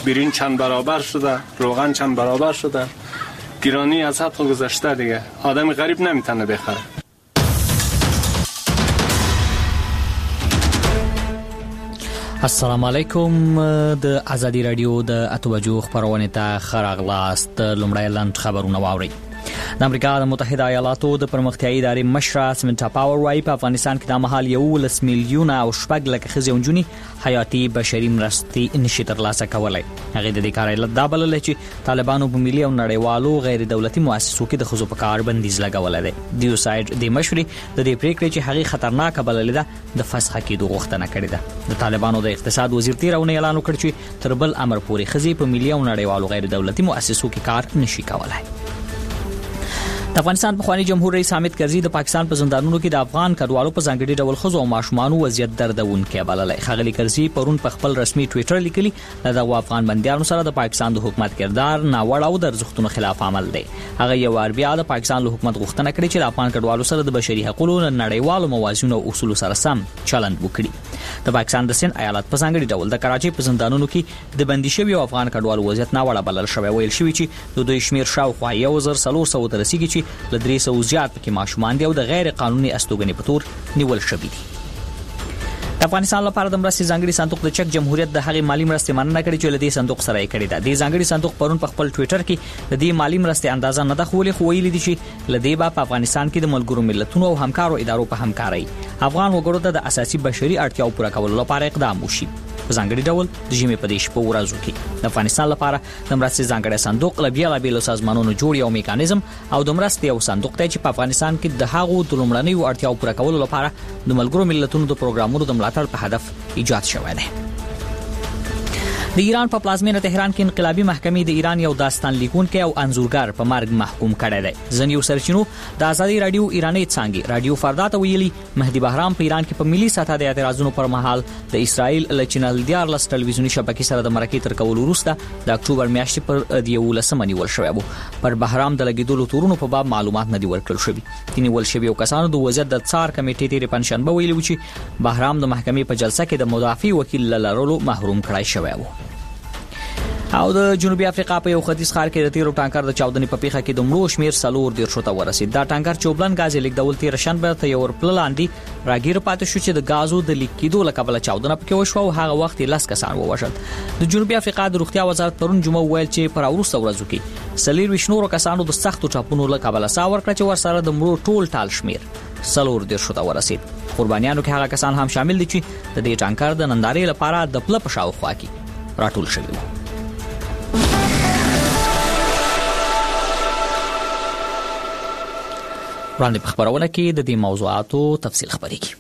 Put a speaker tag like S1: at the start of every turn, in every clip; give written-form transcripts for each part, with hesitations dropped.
S1: برین چند برابر شده، روغن چند برابر شده، گرانی از حد گذشته دیگه. آدم غریب نمیتونه بخره.
S2: السلام علیکم. د ازادي رادیو د اتوجو خبرونه ته خراغلاست. لومړی لاند خبرونه واوري. د امریکا د متحده ایالاتو د پرمختیایي ادارې مشره سمنټا پاور وايي په افغانستان کې د مهال 1 میلیونه او 6 لک ښځې او نجونې حیاتي بشري مرستې نشي ترلاسه کولای. هغه د دې کار علت دا بلل چې طالبانو په ملي او نړیوالو غیر دولتي مؤسسو کې د ښځو په کار بندیز لګولې ده. دیو سایډ د مشري د دې پریکړې چې هغه خطرناک بللې ده د فسخ کېدو غوښتنه کړې ده. د طالبانو د اقتصاد وزیر تیرونه اعلان وکړ چې تر بل امر پورې ښځې په ملي او نړیوالو غیر دولتي مؤسسو کې کار نشي کولای. د افغانستان پخوانی جمهور رئیس حامد کرزي د پاکستان په زندانونو کې د افغان کډوالو په ځانګړي ډول ښځو او ماشومانو وضعیت دردونکې بللی. ښاغلي کرزي پرون په خپل رسمي ټویټر لیکلي د افغان بندیانو سره د پاکستان د حکومت کردار ناوړه او د ارزښتونو خلاف عمل دی. هغه یو وار بیا د پاکستان له حکومت غوښتنه کړې چې د افغان کډوالو سره د بشري حقوقو نړیوالو موازینو او اصولو سره سم چلند وکړي. د پاکستان د سند ایالت په ځانګړي ډول د کراچۍ په زندانونو کې د بندي شوی افغان کډوالو وضعیت ناوړه بلل شوی. ویل شوی چې د دوی شمیر شاوخوا 1400 ته رسیدي چې له 300 زیات پکې ماشومان دي او د غیر قانوني استوګنې په تور نیول شوي دي. د افغانستان لپاره د مرستې ځانګړي صندوق د چک جمهوریت د هغې مالی مرستې مننه کړې چې له دې صندوق سره یې کړې ده. د ځانګړي صندوق پرون په خپل ټویټر کې د دې مالی مرستې اندازه نه ده ښوولې، خو ویلي دي چې له دې په افغانستان کې د ملګرو ملتونو او همکارو ادارو په همکارۍ افغان وګړو ته د اساسي بشري اړتیاو پوره کولو لپاره اقدام وشي. په ځانګړي ډول د ژمي په دې شپو ورځو کې د افغانستان لپاره د مرستې ځانګړي صندوق له بېلابېلو سازمانونو جوړ یو میکانیزم او د مرستې یو صندوق دی چې په افغانستان کې د هغو د لومړنیو اړتیاو پوره کولو لپاره د ملګرو ملتونو د پروګرامونو د ملاتړ په هدف ایجاد شوی دی. د ایران په پلازمینه تهران کې انقلابي محکمې د ایران یو داستان لیکونکی او انځورګر په مرګ محکوم کړی دی. ځینې سرچینو د ازادي رادیو ایراني څانګې رادیو فردا ته ویلي مهدي بهرام په ایران کې په ملي سطح د اعتراضونو پر مهال د اسرائیل له چینل 14 ټلویزیوني شبکې سره د مرکې تر کولو وروسته د اکتوبر میاشتې پر 11 نیول شوی و. پر بهرام د لګیدلو تورونو په باب معلومات نه دی ورکړل شوی. د نیول شویو کسانو د وضعیت د څار کمیټې تیرې پنځشنبه ویلي و چې بهرام د محکمې په جلسه کې د مدافع وکیل لرلو محروم کړای شوی و. او د جنوبي افریقا په یو ختیځ ښار کې د تیرو ټانکر د چاودنې په پیښه کې د مړو شمیر 4 ته ورسید. دا ټانکر چوبلن غاز لیکدول تیر شنبه ته یو پلاندې راګیر پاتې شو چې د غازو د لیکیدو له کبله چاودنه پکې وشو او هغه وخت 10 کسان ووژل. د جنوبي افریقا د روغتیا وزارت پرون جمعه ویل چې پر وروسته ورځو کې 24 کسانو د سختو ټاپونو له کبله سا ورکړه چې ورسره د مړو ټول ټال شمیر 4 ته ورسید. قربانیانو کې هغه کسان هم شامل دي چې د دې ټانکر د نندارې لپاره د پله په شاوخوا کې راټول شوي وو. وړاندې په خبرونه کې د دې موضوعاتو تفصیل خبرېږي.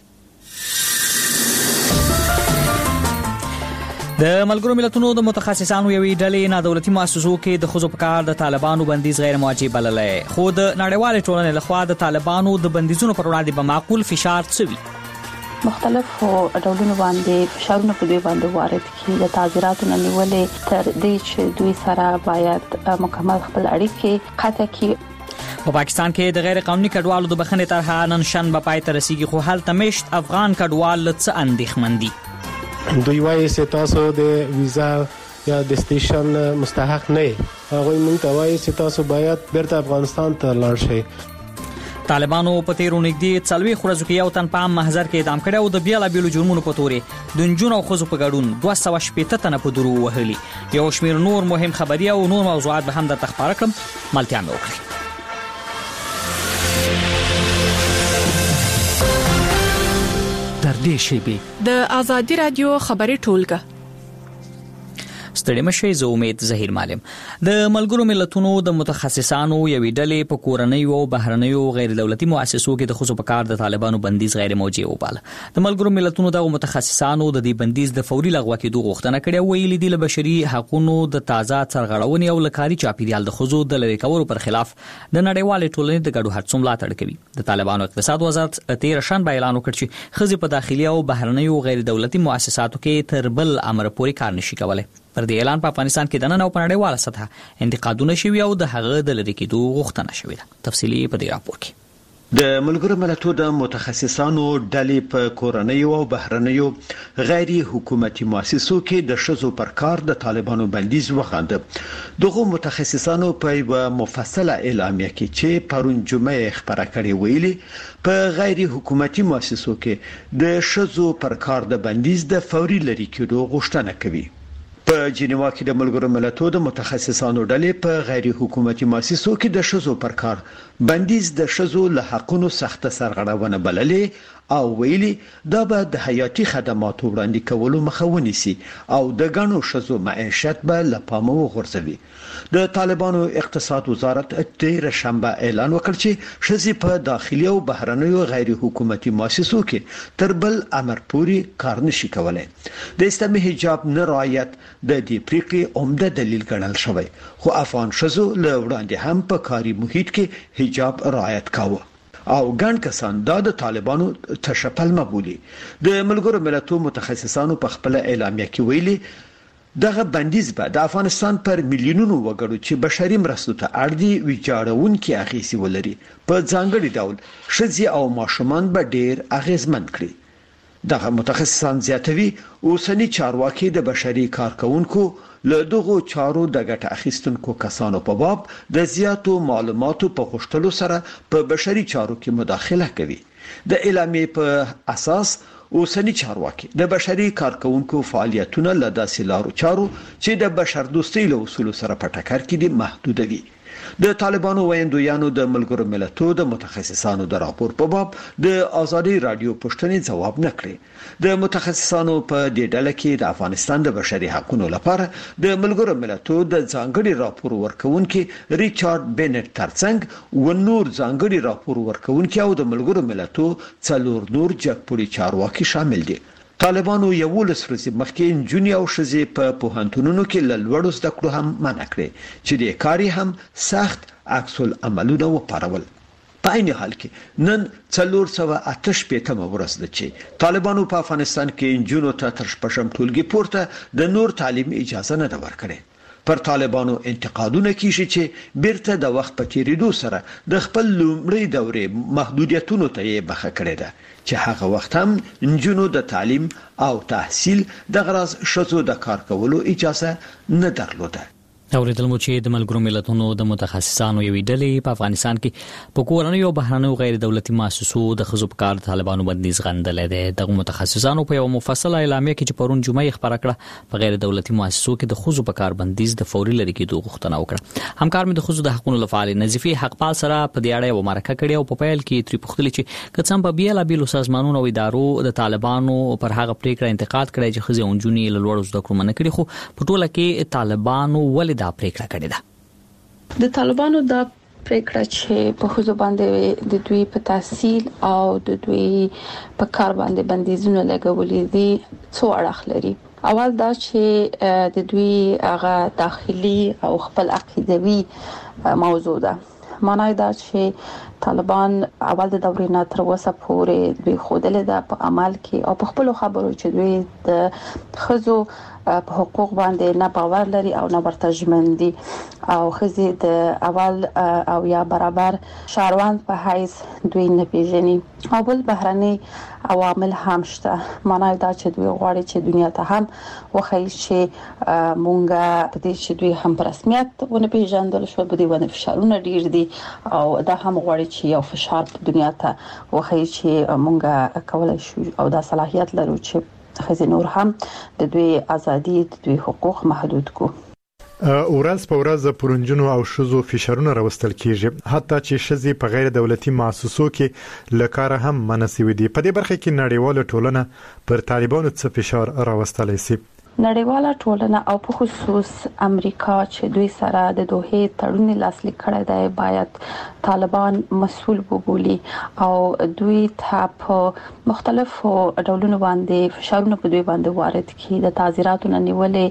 S2: د ملګرو ملتونو د متخصصانو یوې ډلې نادولتي مؤسسو کې د ښځو په کار د طالبانو بندیز غیر موجه بللی، خو د نړیوالې ټولنې لخوا د طالبانو د بندیزونو پر وړاندې به معقول فشار څه وي؟
S3: مختلفو ډولونو باندې فشارونه په دوی باندې وارد کړي. د تعذيراتو نه نیولې تر دې چې دوی سره باید مکمل خپل اړیکې قطع کړي.
S2: په پاکستان کې د غیر قانوني کډوالو د بخښنې طرحه نن شنبه پای ته رسیږي، خو هلته مشت افغان کډوال له څه اندېښمن دي.
S4: دوی وایي چې تاسو د ویزا یا د سټیشن مستحق نه یې. هغوی موږ ته وایي چې تاسو باید بیرته افغانستان ته لاړ شئ.
S2: طالبانو په تیرو نږدې 40 ورځو کې یو تن په عام محضر کې اعدام کړی او د بېلابېلو جرمونو په تورې د نجونو او ښځو په ګډون 260 تنه په درو وهلي. یو شمېر نور مهم خبري او نور موضوعات به هم درته خپاره کړم. ملتیا مې وکړئ.
S5: در دې شیبې
S6: د ازادي رادیو خبري ټولګه.
S2: ستړي مشئ. زه امید ظهیر معلم. د ملګرو ملتونو د متخصصانو یوې ډلې په کورنیو او بهرنیو غیر دولتي مؤسسو کې د ښځو په کار د طالبانو بندیز غیر موجه وباله. د ملګرو ملتونو د متخصصانو د دې بندیز د فوري لغوه کېدو غوښتنه کړې، ویلي دي له بشري حقوقو د تازه سرغړونې او لکاري چاپیریال د ښځو د لری کولو پر خلاف د نړیوالې ټولنې د ګډو هڅو ملاتړ کوي. د طالبانو اقتصاد وزارت تیر شنبه اعلان وکړ چې ښځې په داخلي او بهرنیو غیر دولتي مؤسساتو کې تر بل امر پورې کار نشي کولای. پر دې اعلان په افغانستان کې د نن او په نړیواله سطح انتقادونه شوي او د هغه د لری کېدو غوښتنه شوې ده. تفصیلي په دې راپور کې.
S7: د ملګرو ملتونو د متخصصانو ډلې په کورنیو او بهرنیو غیر حکومتي مؤسسو کې د شذو پر کار د طالبانو بندیز وغانده. دغه متخصصانو په یو مفصله اعلامیه کې چې پرون جمعه خبره کړې ویلي په غیر حکومتي مؤسسو کې د شذو پر کار د بندیز د فوري لري کېدو غوښتنه کوي. په جنیوا کې د ملګرو ملتونو د متخصصانو ډلې په غیر حکومتي مؤسسو کې د شذو پر کار بندیز د شذو له حقونو سخت سرغړونه بللې او ویلي دا به د حیاتي خدماتو وړاندې کولو مخه ونیسي او د غنو شذو معیشت به له پامه وغورځوي. د طالبانو اقتصاد وزارت تیر شنبه اعلان وکړ چې شذې په داخلي او بهرنیو غیر حکومتي مؤسسو کې تر بل امر پوري کار نشي کولای. د اسلامي حجاب نه رعایت د دې پریکړې عمده دلیل ګڼل شوی، خو افغان شذو له وړاندې هم په کاري محیط کې حجاب رعایت کاوه او ګڼ کسان دا د طالبانو تشپل مبولي. د ملګرو ملتونو متخصصانو په خپل اعلامیه کې ویلي دغه بندیز به د افغانستان پر میلیونونو وګړو چې بشري مرستو ته اړ دي ویجاړونکي اغیزې ولري. په ځانګړي ډول ښځې او ماشومان به ډېر اغیزمن کړي. دغه متخصصان زیاتوي اوسنی چارواکي د بشري کارکونکو له دغه چارو د ګټه اخیستونکو کسانو په باب د زیاتو معلوماتو په غوښتلو سره په بشري چارو کې مداخله کوي. د اعلامیې په اساس اوسنی چارواکي د بشري کارکونکو فعالیتونه له داسې لارو چارو چې د بشردوستۍ له اصولو سره په ټکر کې دي محدودوي. د طالبانو ویندویانو د ملګرو ملتونو د متخصصانو د راپور په باب د ازادي رادیو پوښتنې جواب نکړي. د متخصصانو په دې ډله کې د افغانستان د بشري حقوقو لپاره د ملګرو ملتونو د ځانګړي راپور ورکونکي ریچارډ بینټ ترڅنګ و نور ځانګړي راپور ورکونکي او د ملګرو ملتونو څلور نور جګپوړي چارواکي شامل دي. طالبانو یو ولس ورځ مخکې انجونی او شذې په پوهنتونونو کې لوړو زده کړو هم منع کړې چې د کاری هم سخت عکس العملونه وپارول. په عین حال کې نن 488 ورځ ده چې طالبانو په افغانستان کې انجونو ته تر شپږم ټولګي پورته د نور تعلیم اجازه نه ده ورکړې. پر طالبانو انتقادونه کیږي چې بیرته د وخت په تیریدو سره د خپل لومړی دورې محدودیتونو ته یې بخښه کړې ده چې هغه وخت هم نجونو د تعلیم او تحصیل د غرض شذو د کار کولو اجازه نه درلوده.
S2: اوریدل مو چې د ملګرو ملتونو د متخصصانو یوې ډلې په افغانستان کې په کورنیو او بهرنیو غیر دولتي مؤسسو د ښځو په کار طالبانو بندیز غندلی دی. دغه متخصصانو په یو مفصله اعلامیه کې چې پرون جمعه خبره کړه په غیر دولتي مؤسسو کې د ښځو په کار بندیز د فوري لري کېدو غوښتنه وکړه. همکار مې د ښځو د حقوقو لپاره نظیفي حقپال سره په دې اړه یو مرکه کړې او په پیل کې تری پوښتنه چې کڅم په بیلابیلو سازمانونو او ادارو د طالبانو پر هغه پریکړه انتقاد کړی چې ښځې او نجونې له لوړو زده کړو منع کړي، خو په ټوله کې طالبانو ولې دا پریکړه کړې ده؟
S3: د طالبانو دا پریکړه چې په ښځو باندې د دوی په تحصیل او د دوی په کار باندې بندیزونه لګولې دي څو اړخ لري. اول دا چې د دوی هغه داخلي او خپل عقیدوي موضوع ده. معنی دا چې طالبان اول د دورې نه تر اوسه پورې دوی خودلې ده په عمل کې او په خپل خبرو چې دوی د ښځو په حقوق باندې نه باور لري او نه ورته ژمن دي او ښځې د اول او یا برابر شهروند په حیث دوی نه پیژني. او بل بهرني عوامل هم شته. معنی دا چې دوی غواړي چې دنیا ته هم وښایي چې مونږه په دې چې دوی هم په رسمیت ونه پیژندل شو، په دې باندې فشارونه ډیر دي او دا هم غواړي چې یو فشار په دنیا ته وښایي چې مونږه کولای شو او دا صلاحیت لرو چې ښځې نور هم د دوی ازادي د دوی حقوق محدود کو.
S8: ورځ په ورځ پرونجونو او شذو فشارونه راوستل کیږي، حتی چې شذې په غیر دولتي مؤسسو کې لکاره هم منسوي دي. په دې برخه کې نړیواله ټولنه پر طالبانو څه فشار راوستلی سي؟
S3: نړیواله ټولنه او په خصوص امریکا چې دوی سره د دوه تړون لاسلیک کړی دی باید طالبان مسؤل وبولي او دوی ته په مختلفو ډولونو باندې فشارونه په دوی باندې وارد کړي. د تعزیراتو نه نیولې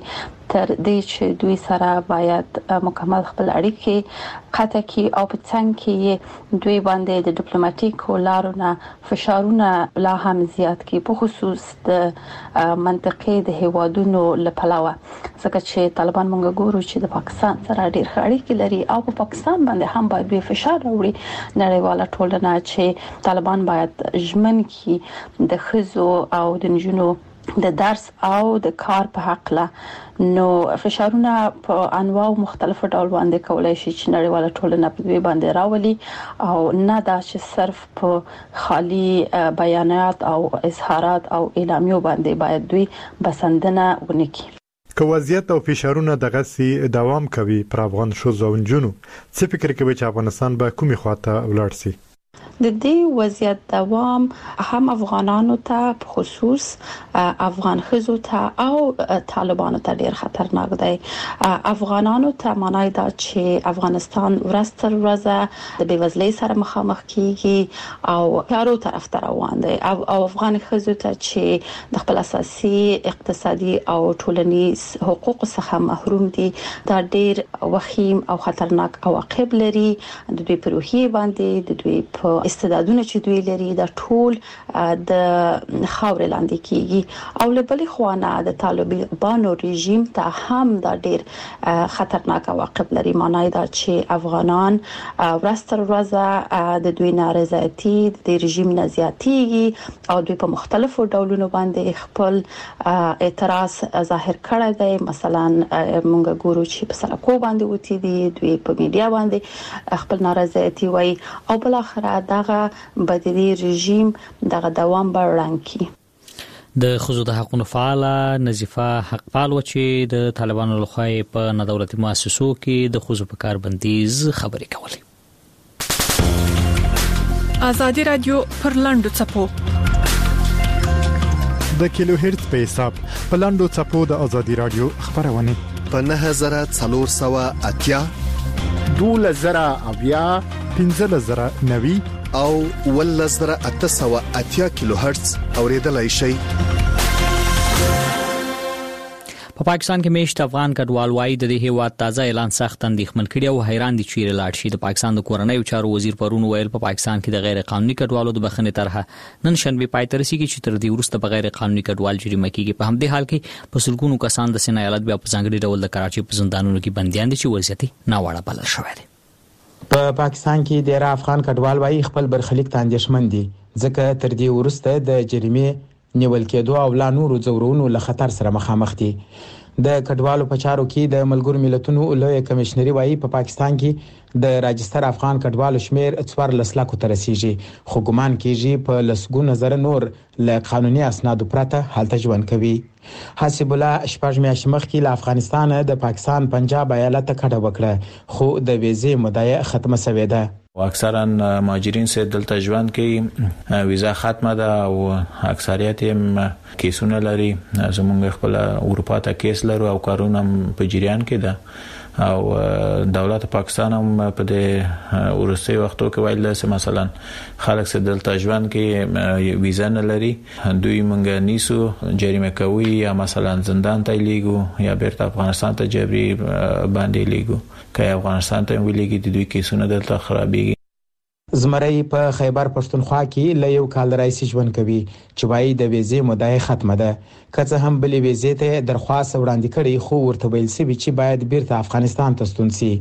S3: تر دې چې دوی سره باید مکمل خپل اړیکې قطع کی او په څنګه کې دوی باندې د ډیپلوماټیک لارو نه فشارونه لا هم زیات کی په خصوص د منطقې د هیوادونو لپاره ځکه چې طالبان مونږ ګورو چې د پاکستان سره ډیر اړیکې لري او په پاکستان باندې هم باید دوی فشار راوړي نړیواله ټولنه چې طالبان باید ژمن کی د خزو او د نجونو د درس او د کار په حق له نو فشارونه په انواع مختلفو ډول باندې کولای شي چې نړیواله ټولنه په دوی باندې راولي او نه دا چې صرف په خالي بیانات او اظهارات او اعلامیو باندې باید دوی بسندنه ونکړي.
S8: که وضعیت او فشارونه دغه سي دوام کوي پر افغان شوزو او نجونو څه فکر کوي چې افغانستان به کومي خواته ولاړ شي؟
S3: د دې وضعیت دوام هم افغانانو ته په خصوص افغان خزو ته او طالبانو ته ډیر خطرناک دی. افغانانو ته معنی دا چې افغانستان ورستر ورځ د بیوزلۍ سره مخامخ کیږي او یارو طرف ته روان دی او افغان خزو ته چې د خپل اساسي اقتصادي او ټولنیز حقوق څخه محروم دي دا ډیر وخیم او خطرناک عواقب لري د دوی په روحیه باندې د دوی په استعدادونه چې دوی لري دا ټول د خاور لاندې کیږي او له بل خوانه د طالبانو رژیم ته هم دا ډیر خطرناک عواقب لري. معنی دا چې افغانان ورستر ورځ د دوی نارضایتي د رژیم نه زیاتېږي او دوی په مختلفو ډولونو باندې خپل اعتراض ظاهر کړی دی. مثلا موږ ګورو چې په سرکو باندې وتی دي دوی په میډیا باندې خپل نارضایتي وایي او بل اخر دغه بدلی رژیم دغه دوام برړنګي.
S2: د خزو د حقوقو فعال نظیفه حقپال و چې د طالبانو لخوا په ندولتي مؤسسو کې د خزو په کار بندیز خبرې کولې.
S6: آزادي رادیو پر لاندو چپو
S8: د کیلو هرتز په حساب په لاندو چپو د آزادي رادیو خبرونه
S9: په 9480
S8: 2000 1590
S9: او 1880 کیلو هرتز اوریدلای شي.
S2: په پاکستان کې میشت افغان کډوال وايي د دې هیواد تازه اعلان سخت اندېښمن کړي او حیران دي چې لاړ شي. د پاکستان د کورنۍ چارو وزیر پرون ویل په پاکستان کې د غیر قانوني کډوالو د بخښنې طرحه نن شنبه پای ته رسیدي چې تر دې وروسته په غیر قانوني کډوال جریمه کیږي. په همدې حال کې په سلګونو کسان د سینا ایالت بیا په ځانګړي ډول د کراچي په زندانونو کې بنديان دي چې وضعیت ناوړه بلل شوی دی.
S10: په پاکستان کې ډیر افغان کډوال وايي خپل برخلیک ته اندېښمن دي ځکه تر دې وروسته د جریمې نیول کېدو او لا نورو ځورونو له خطر سره مخامخ دي. د کډوالو په چارو کې د ملګرو ملتونو لوی کمشنري وايي په پاکستان کې د راجستر افغان کډوالو شمیر 14 لک ته رسیدي خو ګمان کیږي په لسګونه زره نور له قانوني اسنادو پرته حالت ژوند کوي. حسب الله شپږ میاشتې مخکې له افغانستان د پاکستان پنجاب ایالت ته کډه وکړه خو د ویزې مدعا ختمه شوې ده.
S11: اکثرا مهاجرین سره دلته ژوند کوي ویزا ختمه ده او اکثریت هم کیسونه لري. زمونږ خپل اروپا ته کیس لرو او کارونه په جریان کې ده او دولت پاکستان هم په دې ورسته وختو کې ویل مثلا خلک سره دلته ژوند کې ویزا نه لري دوی مونږ نیسو جریمه کوي یا مثلا زندان ته لیګو یا بیرته افغانستان ته جبري باندې لیګو که افغانستان ته ویلېږي د دوی کیسونه دلته خرابېږي.
S10: زمری په خیبر پښتونخوا کې له یو کال راځي ژوند کوي چې وايي د ویزې مدعا ختمه ده که څه هم بلې ویزې ته درخواست وړاندې کړي خو ورته ویل شوی چې باید بیرته افغانستان ته ستون شي.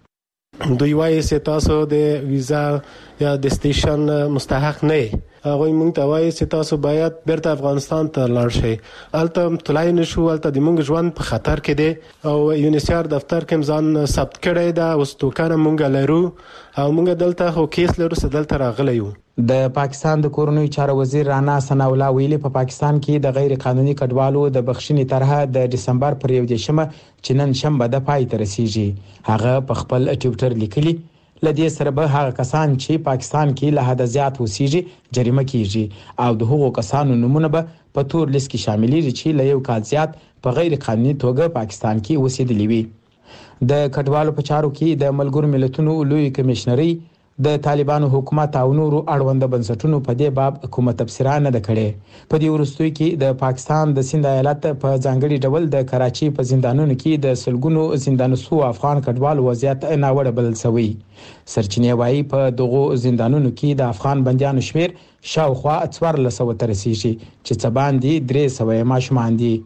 S4: دوی وايي چې تاسو د ویزا یا د سټیشن مستحق نه هغه موږ ته وايي چې تاسو باید بیرته افغانستان ته لاړ شئ. البته تلای نشو البته د موږ ژوند په خطر کې دی او یونیسیار دفتر کې ځان ثبت کړی دا اوس توکانه موږ لرو او موږ دلته خو کیس لرو چې دلته راغلی یو.
S10: د پاکستان د کورنۍ چارو وزیر رانا ثنا الله ویلي په پاکستان کې د غیر قانوني کډوالو د بخښنې طرحه د دسمبر پر 1 چې نن شنبه د پای ته رسیږي. هغه په خپل ټویټر لیکلي لدې سره به هغه کسان چې پاکستان کې له حد زیات وسیږي جریمه کیږي او د هغو کسانو نمونه به په تور لیست کې شاملېږي چې له یو کال زیات په غیر قانوني توګه پاکستان کې اوسېدلي وي. د کډوالو په چارو کې د ملګرو ملتونو لوی کمشنري د طالبانو حکومت او نورو اړوند بنسټونو په دې باب کومه تبصره نه ده کړې. په دې وروستیو کې د پاکستان د سند ایالت په ځانګړي ډول د کراچي په زندانونو کې د سلګونو زندانسو افغان کډوالو وضعیت ناوړه بلل شوی. سرچینې وايي په دغو زندانونو کې د افغان بندیانو شمیر شاوخوا 1400 ته رسیږي چې څه باندې 300 ماشومان دي.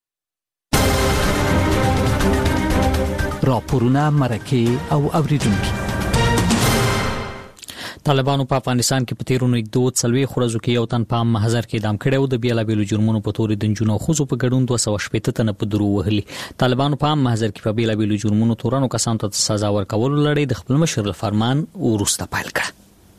S5: راپورونه مرکه او اوریدونکو.
S2: طالبانو په افغانستان کې په تیرونو 2 ورځو کې یو تن په محضر کې اعدام کړی او د بیلابیلو جرمونو په تور د جنونو خو په ګډون 280 تنه په درو وهلي. طالبانو په محضر کې په بیلابیلو جرمونو تورانو کسانو ته سزا ورکول لړۍ د خپل مشر فرمان ورسته پیل کړ.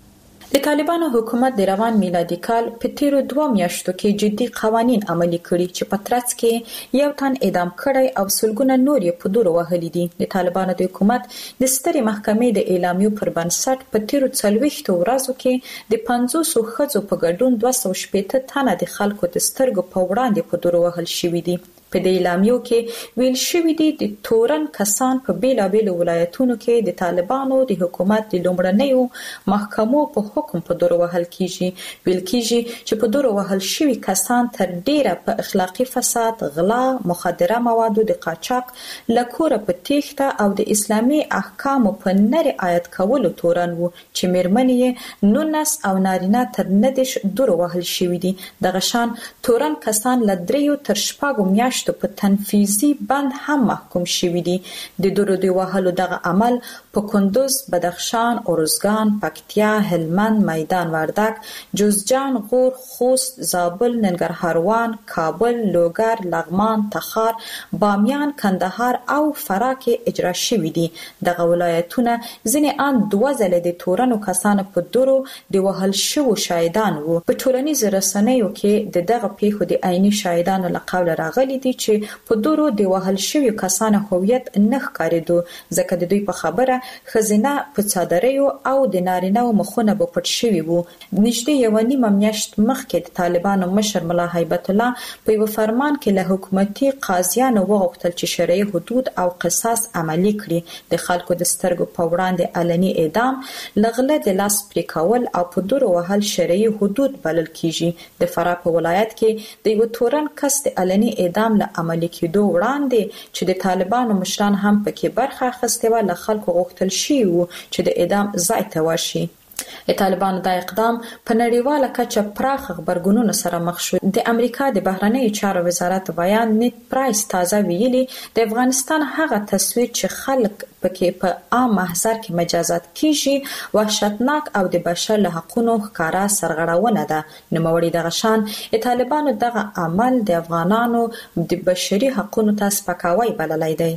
S12: د طالبانو حکومت د روان میلادي کال په تیرو 2 میاشتو کې جدي قوانين عملي کړي چې په ترڅ کې یو تن اعدام کړی او سلګونه نور یې په دور وهلي دي. د طالبانو د حکومت د سترې محکمې د اعلامیو پر بنسټ په تیرو 40 ورځو کې د 500 ښځو په ګډون 280 تنه د خلکو د سترګو په وړاندې په دور وهل شوي دي. په دې اعلامیو کې ویل شوی دی د تورن کسان په بیلابیلو ولایتونو کې د طالبانو د حکومت د لومړنیو محکمو په حکم په دور وهل کیږي. ویل کیږي چې په دور وهل شوی کسان تر ډیره په اخلاقی فساد، غلا، مخدره موادو د قاچاق، لکوره په تیښته او د اسلامي احکامو په نری آیت کولو تورن وو چې میرمنې 19 او نارینه تر 19 دور وهل شوی دي. دغه شان تورن کسان ل 3 تر 4 میاشتو په تنفیذي بند هم محکوم شوي دي. د دورو دی وهلو دغه عمل په کندوز، بدخشان، ارزګان، پکتیا، هلمند، میدان وردک، جوزجان، غور، خوست، زابل، ننګرهاروان، کابل، لوګر، لغمان، تخار، بامیان، کندهار او فراه کې اجرا شوي دي. دغه ولایتونه ځینې ان 2 ځله د تورنو کسانو په دورو دی وهل شوو شاهدان وو. په ټولنیزو رسنیو کې دغه پیښو د عیني شاهدانو لقول راغلي دي چې په دورو دی وهل شوی کسانو هویت نه ښکارېدو ځکه د دوی په خبره خزینه په صادریو او د نارینه مخونه به پټ شوی وو. نږدې 1.5 میاشت مخکې د طالبانو مشر ملا هیبت الله په یو فرمان کې له حکومتي قاضیانو وغوښتل چې شرعي حدود او قصاص عملي کړي. د خلکو د سترګو په وړاندې علني اعدام، لغله د لاس پرې کول او په دورو وهل شرعي حدود بلل کیږي. د فراه په ولایت کې د یو تورن کس د علني اعدام له عملي کېدو وړاندې چې د طالبانو مشران هم پکې برخه اخیستې و، له خلکو غوښتل شوي وو چې د اعدام ځای ته ورشي. د طالبانو دا اقدام په نړیواله کچه پراخ خبرګونونو سره مخ شو. د امریکا د بهرنیو چارو وزارت بیان نیت پرایس تازه ویلي د افغانستان هغه تصویر چې خلک پکې په عام محضر کې مجازات کیږي وحشتناک او د بشر له حقوقو ښکارا سرغړونه ده. نوموړي دغه شان طالبانو دغه عمل د افغانانو د بشري حقوقو ته سپکاوی بللی دی.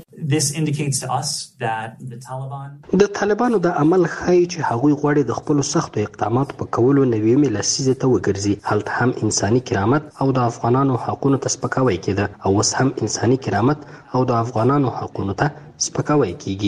S13: د طالبانو د عمل ښایي چې هغوی غواړي د خپل سختو اقداماتو په کولو نوې لسیزه ته وګرځي. هلته هم انساني کرامت او د افغانانو حقوقو ته سپکاوی کېده او اوس هم انساني کرامت او د افغانانو حقوقو ته سپکاوی کیږي.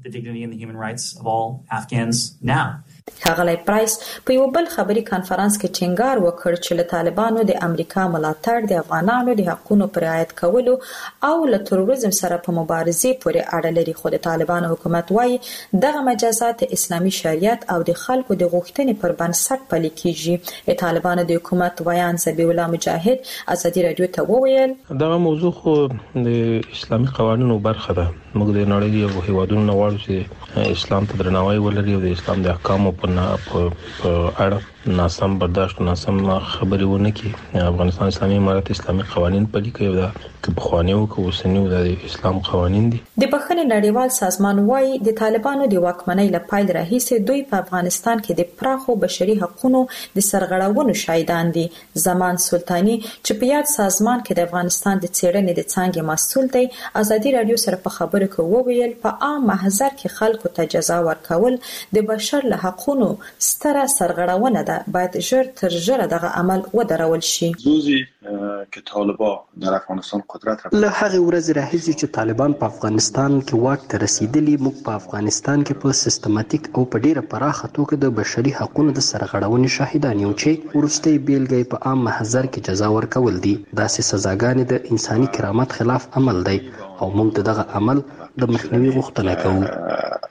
S12: ښاغلی پرایس په یو بل خبري کانفرنس کې ټینګار وکړ چې له طالبانو د امریکا ملاتړ د افغانانو د حقوقو پر رعایت کولو او له تروریزم سره په مبارزې پورې اړه لري. خو د طالبانو حکومت وايي دغه مجازات اسلامي شریعت او د خلکو د غوښتنې پر بنسټ پلي کیږي. طالبانو د حکومت ویان زبی الله مجاهد ازادي رادیو ته وویل
S14: دغه موضوع خو د اسلامي قوانینو برخه ده. موږ د نړۍ یو هیوادونو نه غواړو چې اسلام ته درناوی ولري او د اسلام د احکامو په اړه ناسم برداشت او ناسم خبرې ونه کړي. افغانستان اسلامي امارت اسلامي قوانين پلي کوي دا که بخواني او که اوسنی د اسلام قوانين دي.
S12: د بخښنې نړیوال سازمان وايي د طالبانو د واکمنۍ له پیل راهیسې دوی په افغانستان کې د پراخو بشري حقوقو د سرغړونو شاهدان دي. زمان سلطاني چې په یاد سازمان کې د افغانستان د څېړنې د څانګې مسؤل دی ازادي رادیو سره په خبرو کې وویل په عام محضر کې خلکو ته جزا ورکول د بشر له حقوقو ستره سرغړونه ده. باید ژر تر ژره دغه عمل ودرول شي.
S15: زوزی که طالبان در افغانستان قدرت را
S13: له هغه ورځ راهیسې چې طالبان په افغانستان کې واک ته رسیدلي موږ په افغانستان کې په سیستماتیک او په ډیره پراخه توګه د بشري حقوقو د سرغړونې شاهدان یو چې وروستۍ بیلګې په عام محضر کې جزا ورکول دي. داسې سزاګانې د انساني کرامت خلاف عمل دی او موږ دغه عمل د مخنیوي غوښتنه کوو.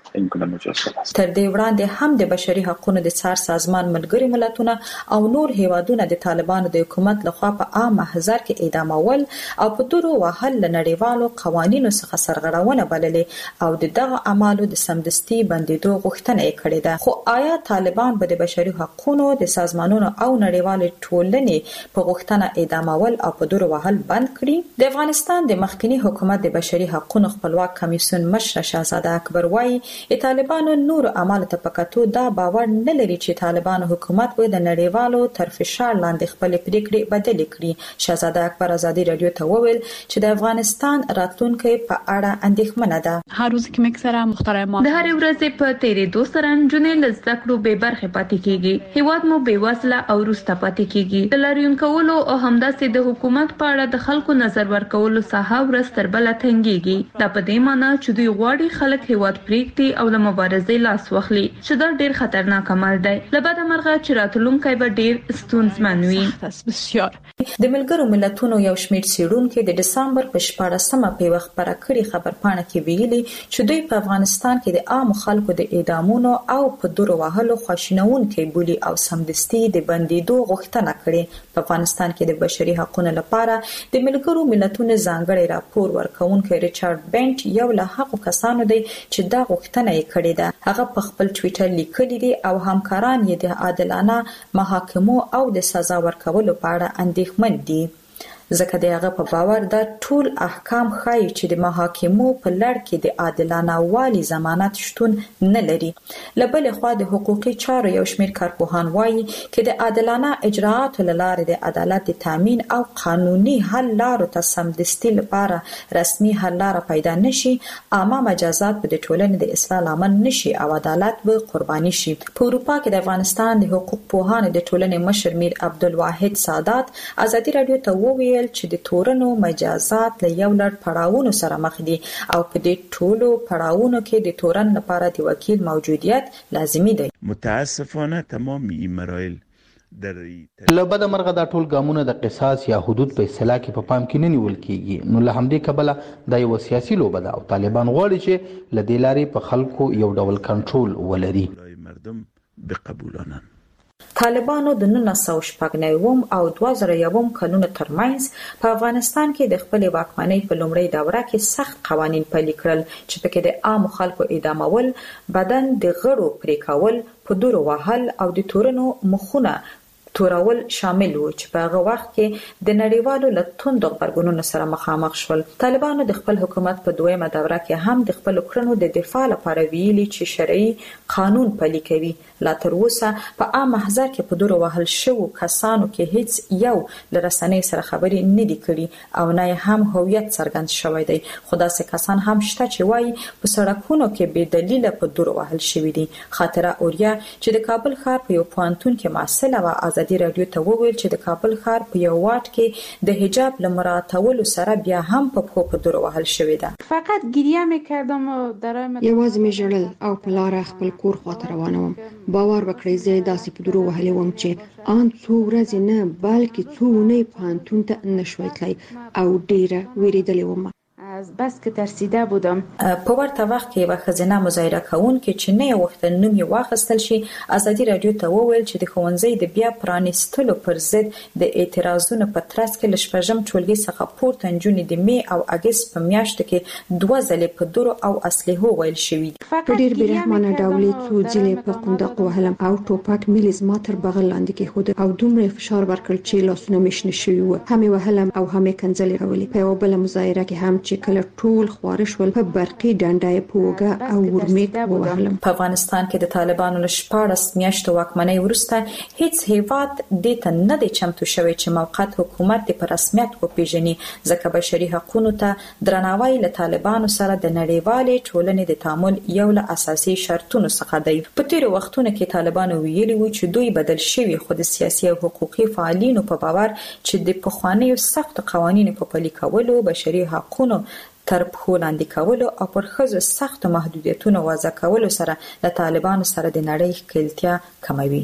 S15: این گونه مجازات است.
S12: تر دې وړاندې هم د بشري حقوقو د څار سازمان ملګري ملتونه او نور هیوادونه د طالبانو د حکومت لخوا په عام محضر کې اعدامول او په دورو وهل لنړیوالو قوانینو څخه سرغړونه بللې او دغه اعمالو د سمدستي بندیدو غوښتنه یې کړې ده. خو آیا طالبان به د بشري حقوقو د سازمانونو او نړیوال ټولنې په غوښتنه اعدامول او په دورو وهل بند کړي؟ د افغانستان د مخکنی حکومت د بشري حقوقو خپلواک کمیسیون مشر شهزاده اکبر وايي طالبانو نور اعمال ته پکاتو دا باور نه لري چې طالبانو حکومت به د نړیوالو تر فشار لاندې خپل پریکړې بدلې کړي. شهزاده اکبر ازادي رادیو ته وویل چې د افغانستان راتلونکي په اړه اندېښمنه ده.
S16: هر روز کې مکسره محترمه د هر ورځې په تیرې دوه سره جنې لزده کړو به برخه پاتې کیږي. هیواد مو بې وسله او روسته پاتې کیږي. د لاریون کولو او همداسې د حکومت په اړه د خلکو نظر ورکولو ساحه ورځ تر بل تنګيږي. دا په دې معنی چې دوی غواړي خلک هیواد پریکړي او د مبارزې لاس واخلي چې دا ډیر خطرناک عمل دی. لبد مرغه چې راتلونکي به ډیر ستونزمن وي.
S12: د ملګرو ملتونو یو شمېر څېړونکو د دسمبر په 14مه په وخت پر کړي خبرپاڼه کې ویلي چې دوی په افغانستان کې د عام خلکو د اعدامونو او په دورو وهلو خواشینونکي بولی او سمدستي د بندیدو غوښتنه کړې. په افغانستان کې د بشري حقوقو لپاره د ملګرو ملتونو ځانګړي راپور ورکونکي ریچارډ بنټ یو له هغو کسانو دی چې دا غوښتنه یې کړې ده. هغه په خپل ټوئیټر لیکلي دي او همکاران یې د عادلانه محاکمو او د سزا ورکولو په اړه اندېښمن دي. ځکه د هغه په باور دا ټول احکام ښایي چې د محاکمو په لړ کې د عادلانه والي ضمانت شتون نه لري. لبل خو د حقوقي چارو یو شمېر کارپوهان وایي چې د عادلانه اجراءاتو لاره د عدالت تامین او قانوني حل لارو ته سمدستي لپاره رسمي حل لاره پیدا نشي، عامه مجازات به د ټولنې د اصلاح لامل نشي او عدالت به قرباني شي. په اروپا کې د افغانستان د حقوق پوهانو د ټولنې مشر میر عبدالواحد سادات ازادي رادیو ته وویل چې د تورنو مجازات له یو لړ پړاوونو سره مخ دي او په دې ټولو پړاوونو کې د تورن لپاره د وکیل موجودیت لازمي دی.
S17: متاسفانه تمام این مراحل
S18: لبد مرغه دا ټول ګامونه د قصاص یا حدود په اصطلاح کې په پام کې نه نیول کیږي. نو له همدې کبله دا یو سیاسي لوبه ده او طالبان غواړي چې له دې لارې په خلکو یو ډول کنټرول ولري.
S17: مردم بقبولانن
S12: طالبانو د 1999 او 2001 کلونو ترمنځ په افغانستان کې د خپل واکمنۍ په لومړۍ دوره کې سخت قوانين پلي کړل چې پکې د عام خلکو اعدامول، بدن د غړو پرې کول، په دورو وهل او د تورنو مخونه تورول شامل وو چې په هغه وخت کې د نړیوالو لټوندو غبرګونونو سره مخامخ شول. طالبانو د خپل حکومت په دویمه دوره کې هم د خپل کړنو د دفاع لپاره ویلي چې شرعي قانون پلي کوي. لا تر اوسه په عام محضر کې په دورو وهل شوو کسانو کې هیڅ یو لرسنۍ سره خبرې نه دي کړي او نه هم هویت څرګند شوی دی. خو داسې کسان هم شته چې وایي په سړکونو کې بې دلیله په دورو وهل شوي دي. خاطره اوریا چې د کابل ښار په یو پوهنتون کې محصله وه ازادي رادیو ته وویل چې د کابل ښار په یو واټ کې د حجاب لمراتولو سره بیا هم په دورو وهل شوی ده.
S16: فقط گریه میکردم و درام
S19: یوازې می ژړل او په لار خپل کور خواته روانه وم. باور وکړئ زه داسې په دورو وهلې وم چې ان څو ورځې نه بلکې څو اونۍ پوهنتون ته نشوای تلای او ډیره ویریدلې وم.
S16: بس که ترسیده بودم.
S12: په ورته وخت کې یو خزینه مظاهره کوونکې چې نه وخت نوم یې واخیستل شي ازادي رادیو ته وویل چې د ښوونځي د بیا پرانیستلو پر ضد د اعتراضونو په ترڅ کې ل شپږم ټولګي څخه پورته نجونې د می او اګست په میاشتو کې 2 ځلې په دورو او اسلحو ویل شوی.
S19: په ډیر بیرحمانه ډول څو ځلې په قندق وهلم او ټوپک میلیز ما تر بغل لاندې کې خود او دومره فشار ورکړ چې لاسونه مشنه شوی و. هم وهلم او هم کنځلې راولي. په یو بل مظاهره کې هم چې کله ټول خوارش ول په برقي ډنډای پوګه او ورمیټ وهلم.
S12: په افغانستان کې د طالبانو له 14 میاشتو واکمنۍ وروسته هیڅ هیواد د ته نه دی چمتو شوی چې موقت حکومت په رسمیت وپیژني ځکه بشري حقوقو ته درناوی له طالبانو سره د نړیوالې ټولنې د تعامل یو له اساسي شرطونو څخه دی. په تیر وختونو کې طالبانو ویلي و چې دوی بدل شوی خو د سیاسي او حقوقي فعالینو په باور چې د پخوانیو سخت قوانینو په پلي کولو بشري حقوقو تر پخو لاندې کولو او پر ښځو سخت محدودیتونو وضع کولو سره د طالبانو سره د نړۍ ښکیلتیا کموي.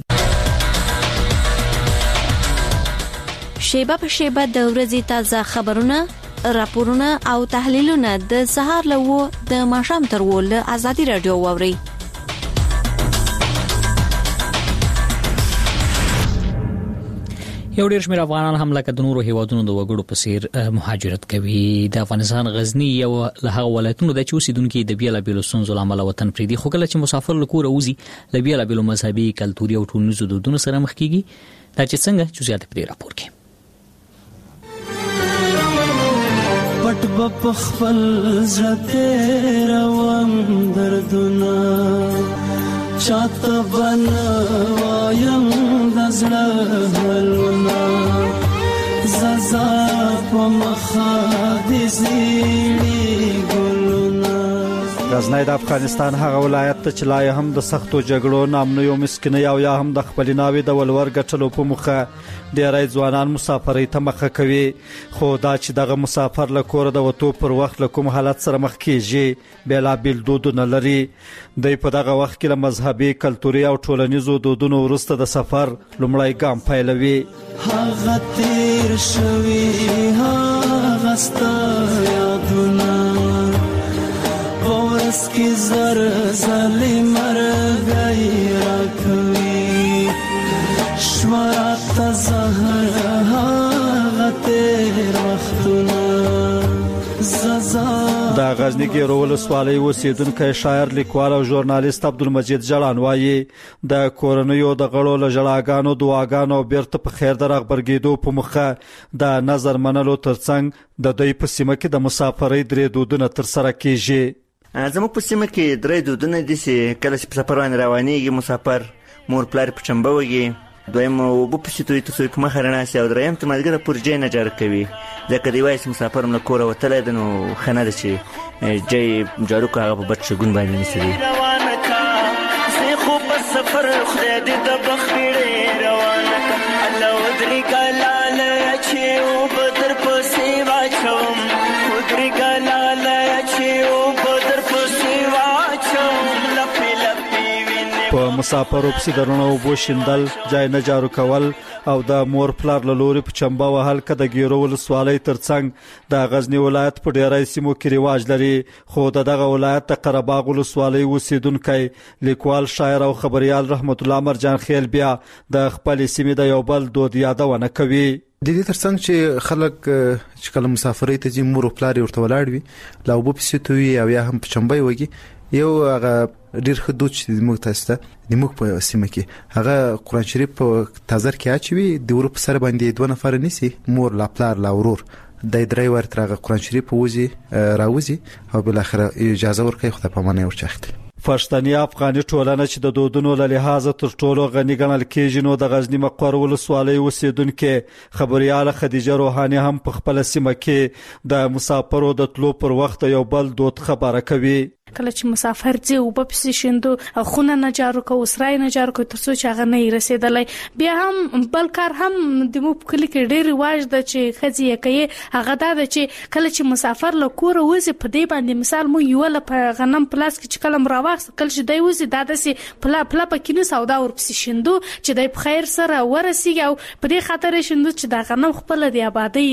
S20: شیبه په شیبه د ورځې تازه خبرونه راپورونه او تحلیلونه د سهار له 9 د ماښام تر 10 له ازادي رادیو واوري.
S2: یو ډیر شمېر افغانان هم لکه د نورو هیوادونو د وګړو په څیر مهاجرت کوي. د افغانستان غزنی یو له هغه ولایتونو د اوسیدونکو د بیلابیلو ستونزو لامل وطن پریدي، خو کله چې مسافر له کوره وځي له بیلابیلو مذهبي، کلتوري او ټولنیزو دودونو سره مخ کیږي. دا چې څنګه جزئیات په دې راپور کې
S21: پټ په خپل زړه روان دردونه چاته بنوایم د زړه حلونه زازا په مخه د زیړي ګلونه.
S22: غزنی د افغانستان هغه ولایت ته چې لا هم د سختو جګړو، نامنوي او مسکینۍ او یا هم د خپلې ناوې د ولور ګټلو په موخه ډېری ځوانان مسافرۍ ته مخه کوي. خو دا چې دغه مسافر له کوره د وتو پر وخت له کوم حالت سره مخ کیږي بېلابېل دودونه لري. دوی په دغه وخت کې له مذهبي، کلتوري او ټولنیزو دودونو وروسته د سفر لومړی ګام پیلوي.
S21: هغه تیر شوي هغه ستا یادونه ورس کی زر زلی مرگئی راکوی شورات زهر هاغ تیر وختونا
S22: د غزنی ګیرو ولسوالۍ اوسیدونکی شاعر، لیکوال او ژورنالیست عبدالمجید جلان وایي د کورنیو د غړو له ژړاګانو، دعاګانو او بیرته په خیر د رغبرګېدو په موخه د نظر منلو ترڅنګ د دوی په سیمه کې د مسافرۍ 3 دودونه ترسره کیږي.
S23: زموږ په سیمه کې 3 دودونه دي چې کله چې په سفر باندې روانېږي مسافر مور پلار په چمبه وږي، دویم اوبه پسې توی ته څوک مخه رڼا سي او دریم ته ملګری پور جای نه جارو کوي. ځکه دی وایي چې مسافر له کوره وتلی ده نو ښه نه ده چې جای جارو کړو هغه په بد شګون باندې نیسي دی.
S21: زه خو په سفر خدای دې د بخیړې روانه کړه الله ودرېږه لاله چې اوبه در پسې واچوم ودرېږه لاله چې اوبه در پسې واچوم لپې لپې وینې
S22: په مسافرو پسې د رڼو اوبو شیندل، جای نه جارو کول او د مور پلار له لوري په چمبه وهل که د ګیرو ولسوالۍ ترڅنګ د غزنی ولایت په ډیری سیمو کې رواج لري. خو د دغه ولایت د قرهباغ ولسوالۍ اوسیدونکی لیکوال، شاعر او خبریال رحمت الله مرجان خیل بیا د خپلې سیمې د یو بل دود یادونه کوي.
S24: د دې ترڅنګ چې خلک چې کله مسافرۍ ته ځي مور پلار ورته ولاړ وي لا اوبه پسې توی او یا هم په چمبه وږي، یو هغه ډیر ښه دود چې موږ تاسو ته د موږ په سیمه کې هغه قرآن شریف په تازر کې اچوي، د ورو په سر باندې 2 نفر نیسي، مور لا پلار لا ورور د 3 ورته هغه قرآن شریف وځي راوځي او بل اخر اجازه ورکړي خدای په معنی ورچخت.
S22: پښتني افغاني ټولنه چې د دودونو له لحاظه تر ټولو غني ګڼل کېږي، نو د غزنی مقر ولسوالۍ اوسیدونکو خبرياله خدیجه روحاني هم په خپل سیمه کې د مسافرو د تلو پر وخت یو بل دود خبره کوي.
S25: کله چې مسافر ځي او په پسې شندو خونه نه جارو کو، سرای نه جارو کو، ترڅو چې هغه نه رسیدلای. بیا هم بل کار هم د مو په کلی کې ډېر رواج ده چې خځې یې کوي، هغه دا ده چې کله چې مسافر له کوره وځي په دې باندې مثال مو یو له غنم پلاس کې چې کلم راوخت کله چې دی وځي دا دسي پلا پکې نه سودا ور پسې شندو چې دی په خیر سره ورسیږي او په دې خاطر شندو چې دا غنم خپل د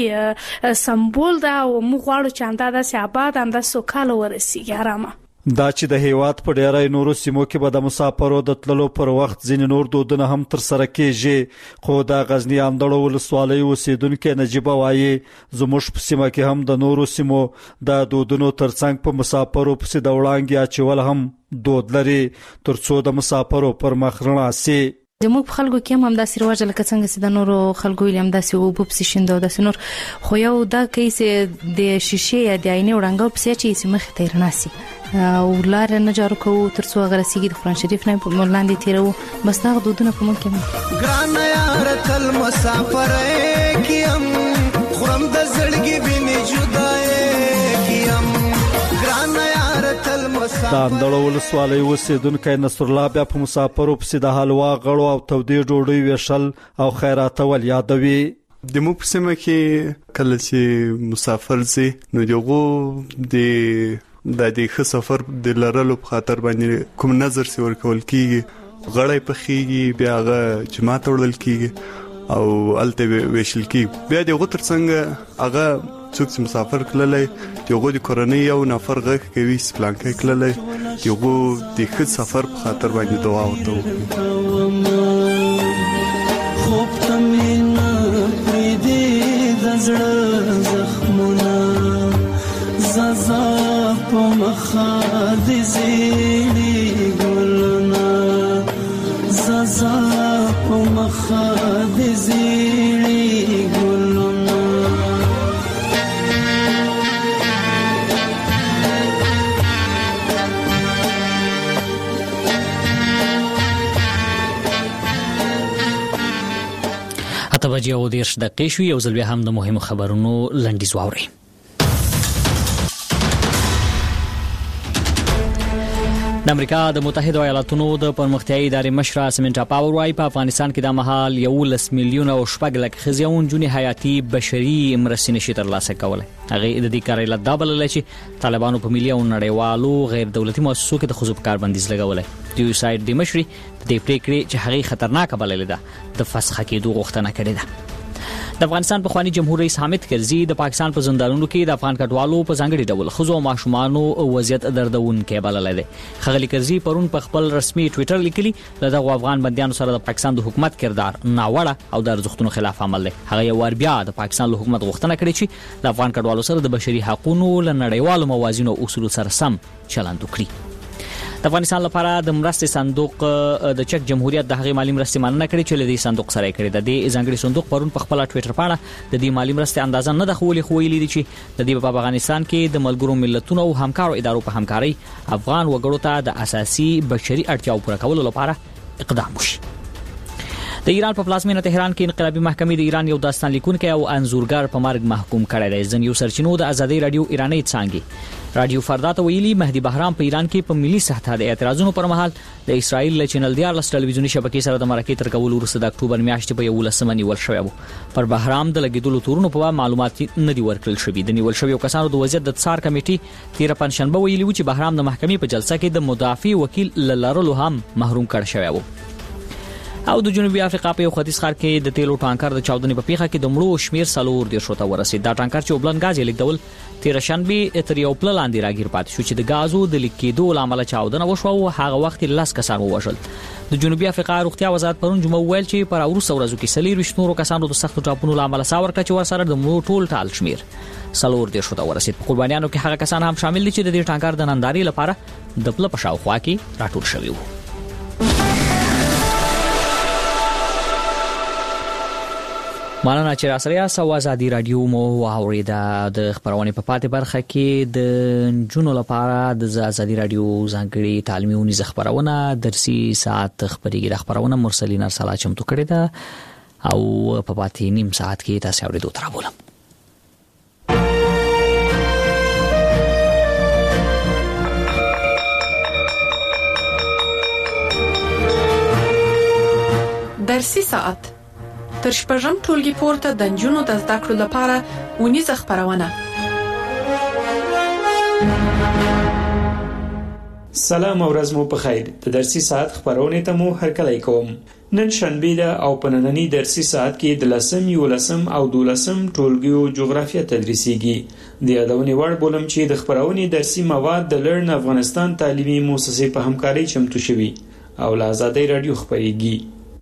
S25: آبادی سمبول ده او مو غواړو چې انده داسې آباد انده سوکاله ورسیږي آرامه.
S22: دا چې د هیواد په ډیری نورو سیمو کې به د مسافرو د تللو پر وخت ځینې نور دودونه هم ترسره کیږي. خو د غزنی اندړو ولسوالۍ اوسیدونکو نجیبه وایي زموږ په سیمه کې هم د نورو سیمو د دودونو ترڅنګ په مسافرو پسې د وړانګې اچول هم دود لري ترڅو د مسافرو پر مخ رڼا سي.
S26: زموږ خلکو کې هم داسې رواج لکه څنګه چې د نورو خلکو ویلم داسې وبو پسې شیندو داسې نور، خو یو دا کیس د شیشې یا د عینې وړانګو پسې چې مخ ته رڼاسي او لار نه جارو کوو ترڅو هغه رسیږي د قرآن شریف نه په ملاندې تیرو. بس دا دودونه په مونږ کې
S21: ګران یار تل مسافر کیم خرم د زړګي بینې جدای کیم ګران یار تل مسافر.
S22: د اندړو ولسوالۍ اوسیدونکی نصر الله بیا په مسافرو پسې د حلوا غړو او تودې ډوډۍ ویشل او خیراتول یادوي.
S27: د مو په سیمه کې کله چې مسافر زی نو دغه د دې سفر د لرلو په خاطر باندې کوم نظر سی ورکول کیږي، غړې په خيږي، بیا هغه جماعت وړل کیږي او الته ویشل کیږي. بیا دغه ترڅنګ هغه څوک چې مسافر کړلای یوغو د کورنۍ یو نفر غږ کوي سپلانکې کړلای یوغو د ښه سفر په خاطر باندې دعا ورته وکړي
S21: خوب تمینا پریدي د زړه زخمونه زازا په مخه د زیړي ګلونه زازا په مخه د زیړي ګلونه
S2: اته بجې او 10 دقیقې شو یو ځل بیا هم د مهمو خبرونو لنډیز واورئ. د امریکا د متحده ایالاتونو د پرمختیایي ادارې مشر سمنټا پاور وايي په افغانستان کې د مهال 11 میلیون او شپږ لک خزیون جونې حیاتي بشري مرستې نشي ترلاسه کولای. هغه د دې کار علت دا بلل چې طالبانو په ملي او نړیوالو غیر دولتي مؤسسو کې د خصوصي کاربندیز لګولای. د یو سایت د مشري د پریکړې چې هغه خطرناک بلل ده د فسخ کېدو غوښتنه کړې ده. د افغانستان په خواني جمهور رئیس حامد کرزي د پاکستان په زندانونو کې د افغان کډوالو په ځانګړي ډول خزو او ماشومانو وضعیت دردونکې بلل دی. خغلی کرزي پرون په خپل رسمي ټوئیټر لیکلي دغه افغان بنديانو سره د پاکستان د حکومت کردار ناوړه او د ارزښتونو خلاف عمل دی. هغه یو ور بیا د پاکستان له حکومت غوښتنه کړې چې د افغان کډوالو سره د بشري حقوقو له نړیوالو موازینو او اصولو سره سم چلند وکړي. د افغانستان لپاره د مرستې صندوق د چک جمهوریت د هغې مالی مرستې مننه کړې چې له دې صندوق سره یې کړې ده. د ځانګړي صندوق پرون په خپل ټوئیټر باندې د دې مالی مرستې اندازه نه د خولي خویلې دي چې د دې په افغانستان کې د ملګرو ملتونو او همکارو ادارو په همکاري افغان وګړو ته د اساسي بشري اړتیاو پوره کولو لپاره اقدام وشي. د ایران په پلازمینه تهران کې انقلابي محکمې د ایران یو داستان لیکونکی او انځورګر په مرګ محکوم کړی دی. ځینې سرچینو د ازادي رادیو ایراني څنګه رادیو فردا ته ویلي مهدي بهرام په ایران کې په ملي سطح د اعتراضونو پر مهال د اسرائیل له چینل 14 ټلویزیونی شبکې سره د مرکې تر کول وروسته د اکتوبر میاشتې په 11 نیول شوی و. پر بهرام د لګیدلو تورونو په معلومات نه دی ورکړل شوی. د نیول شوی کسانو د وضعیت د څار کمیټې 13 پنځشنبه ویلي و چې بهرام د محکمې په جلسه کې د مدافع وکیل لارلو هم محروم کړ شوی و. او د جنوبي افریقا په یو ختیځ ښار کې د تیلو ټانکر د چاودنې په پیښه کې د مړو شمیر 4 ته ورسید. دا ټانکر چې وبلن غاز یې لیکدول 13 شنبه تر یو پل لاندې راګیر پات شو چې د غازو د لیکېدو لامل چاودنه وشو او هغه وخت 10 کسان ووژل. د جنوبي افریقا روغتیا وزارت پرون جمعه ویل چې پر اورس ورځو کې 24 نورو کسانو د سختو ټاپونو لامل ساور کړ چې ورسره د مړو ټول ټال شمیر 4 ته ورسید. په قربانیانو کې هغه کسان هم شامل دي چې د دې ټانکر د ننداري لپاره د پل په شاوخوا کې راټول شوي وو. مانه چې را سره سو ازادي رادیو مو واوریدا د خبرونه په پاتې برخه کې د جنونو لپاره د ازادي رادیو ځانګړي تعلیمي ونیز خبرونه درسي ساعت خبريږي د خبرونه مرسلین ارسلا چمتو کړی دا او په پاتې نیم ساعت کې تاسو اوریدو تر بولم.
S1: درسي ساعت تر شپږم ټولګي پورته د جنونو د زده کړو لپاره ونیزه خبرونه.
S3: سلام او ورځ مو په خیر. د درسي ساعت خبرونه ته مو هرکلی کوم. نن شنبه ده او په نننی درسي ساعت کې د 10 11 او 12 ټولګیو جغرافیه تدریسیږي. د یادونې وړ بولم چې د خبرونه درسي مواد د لرن افغانستان تعلیمي مؤسسې په همکاري چمتو شوي او له ازادي رادیو خبريږي.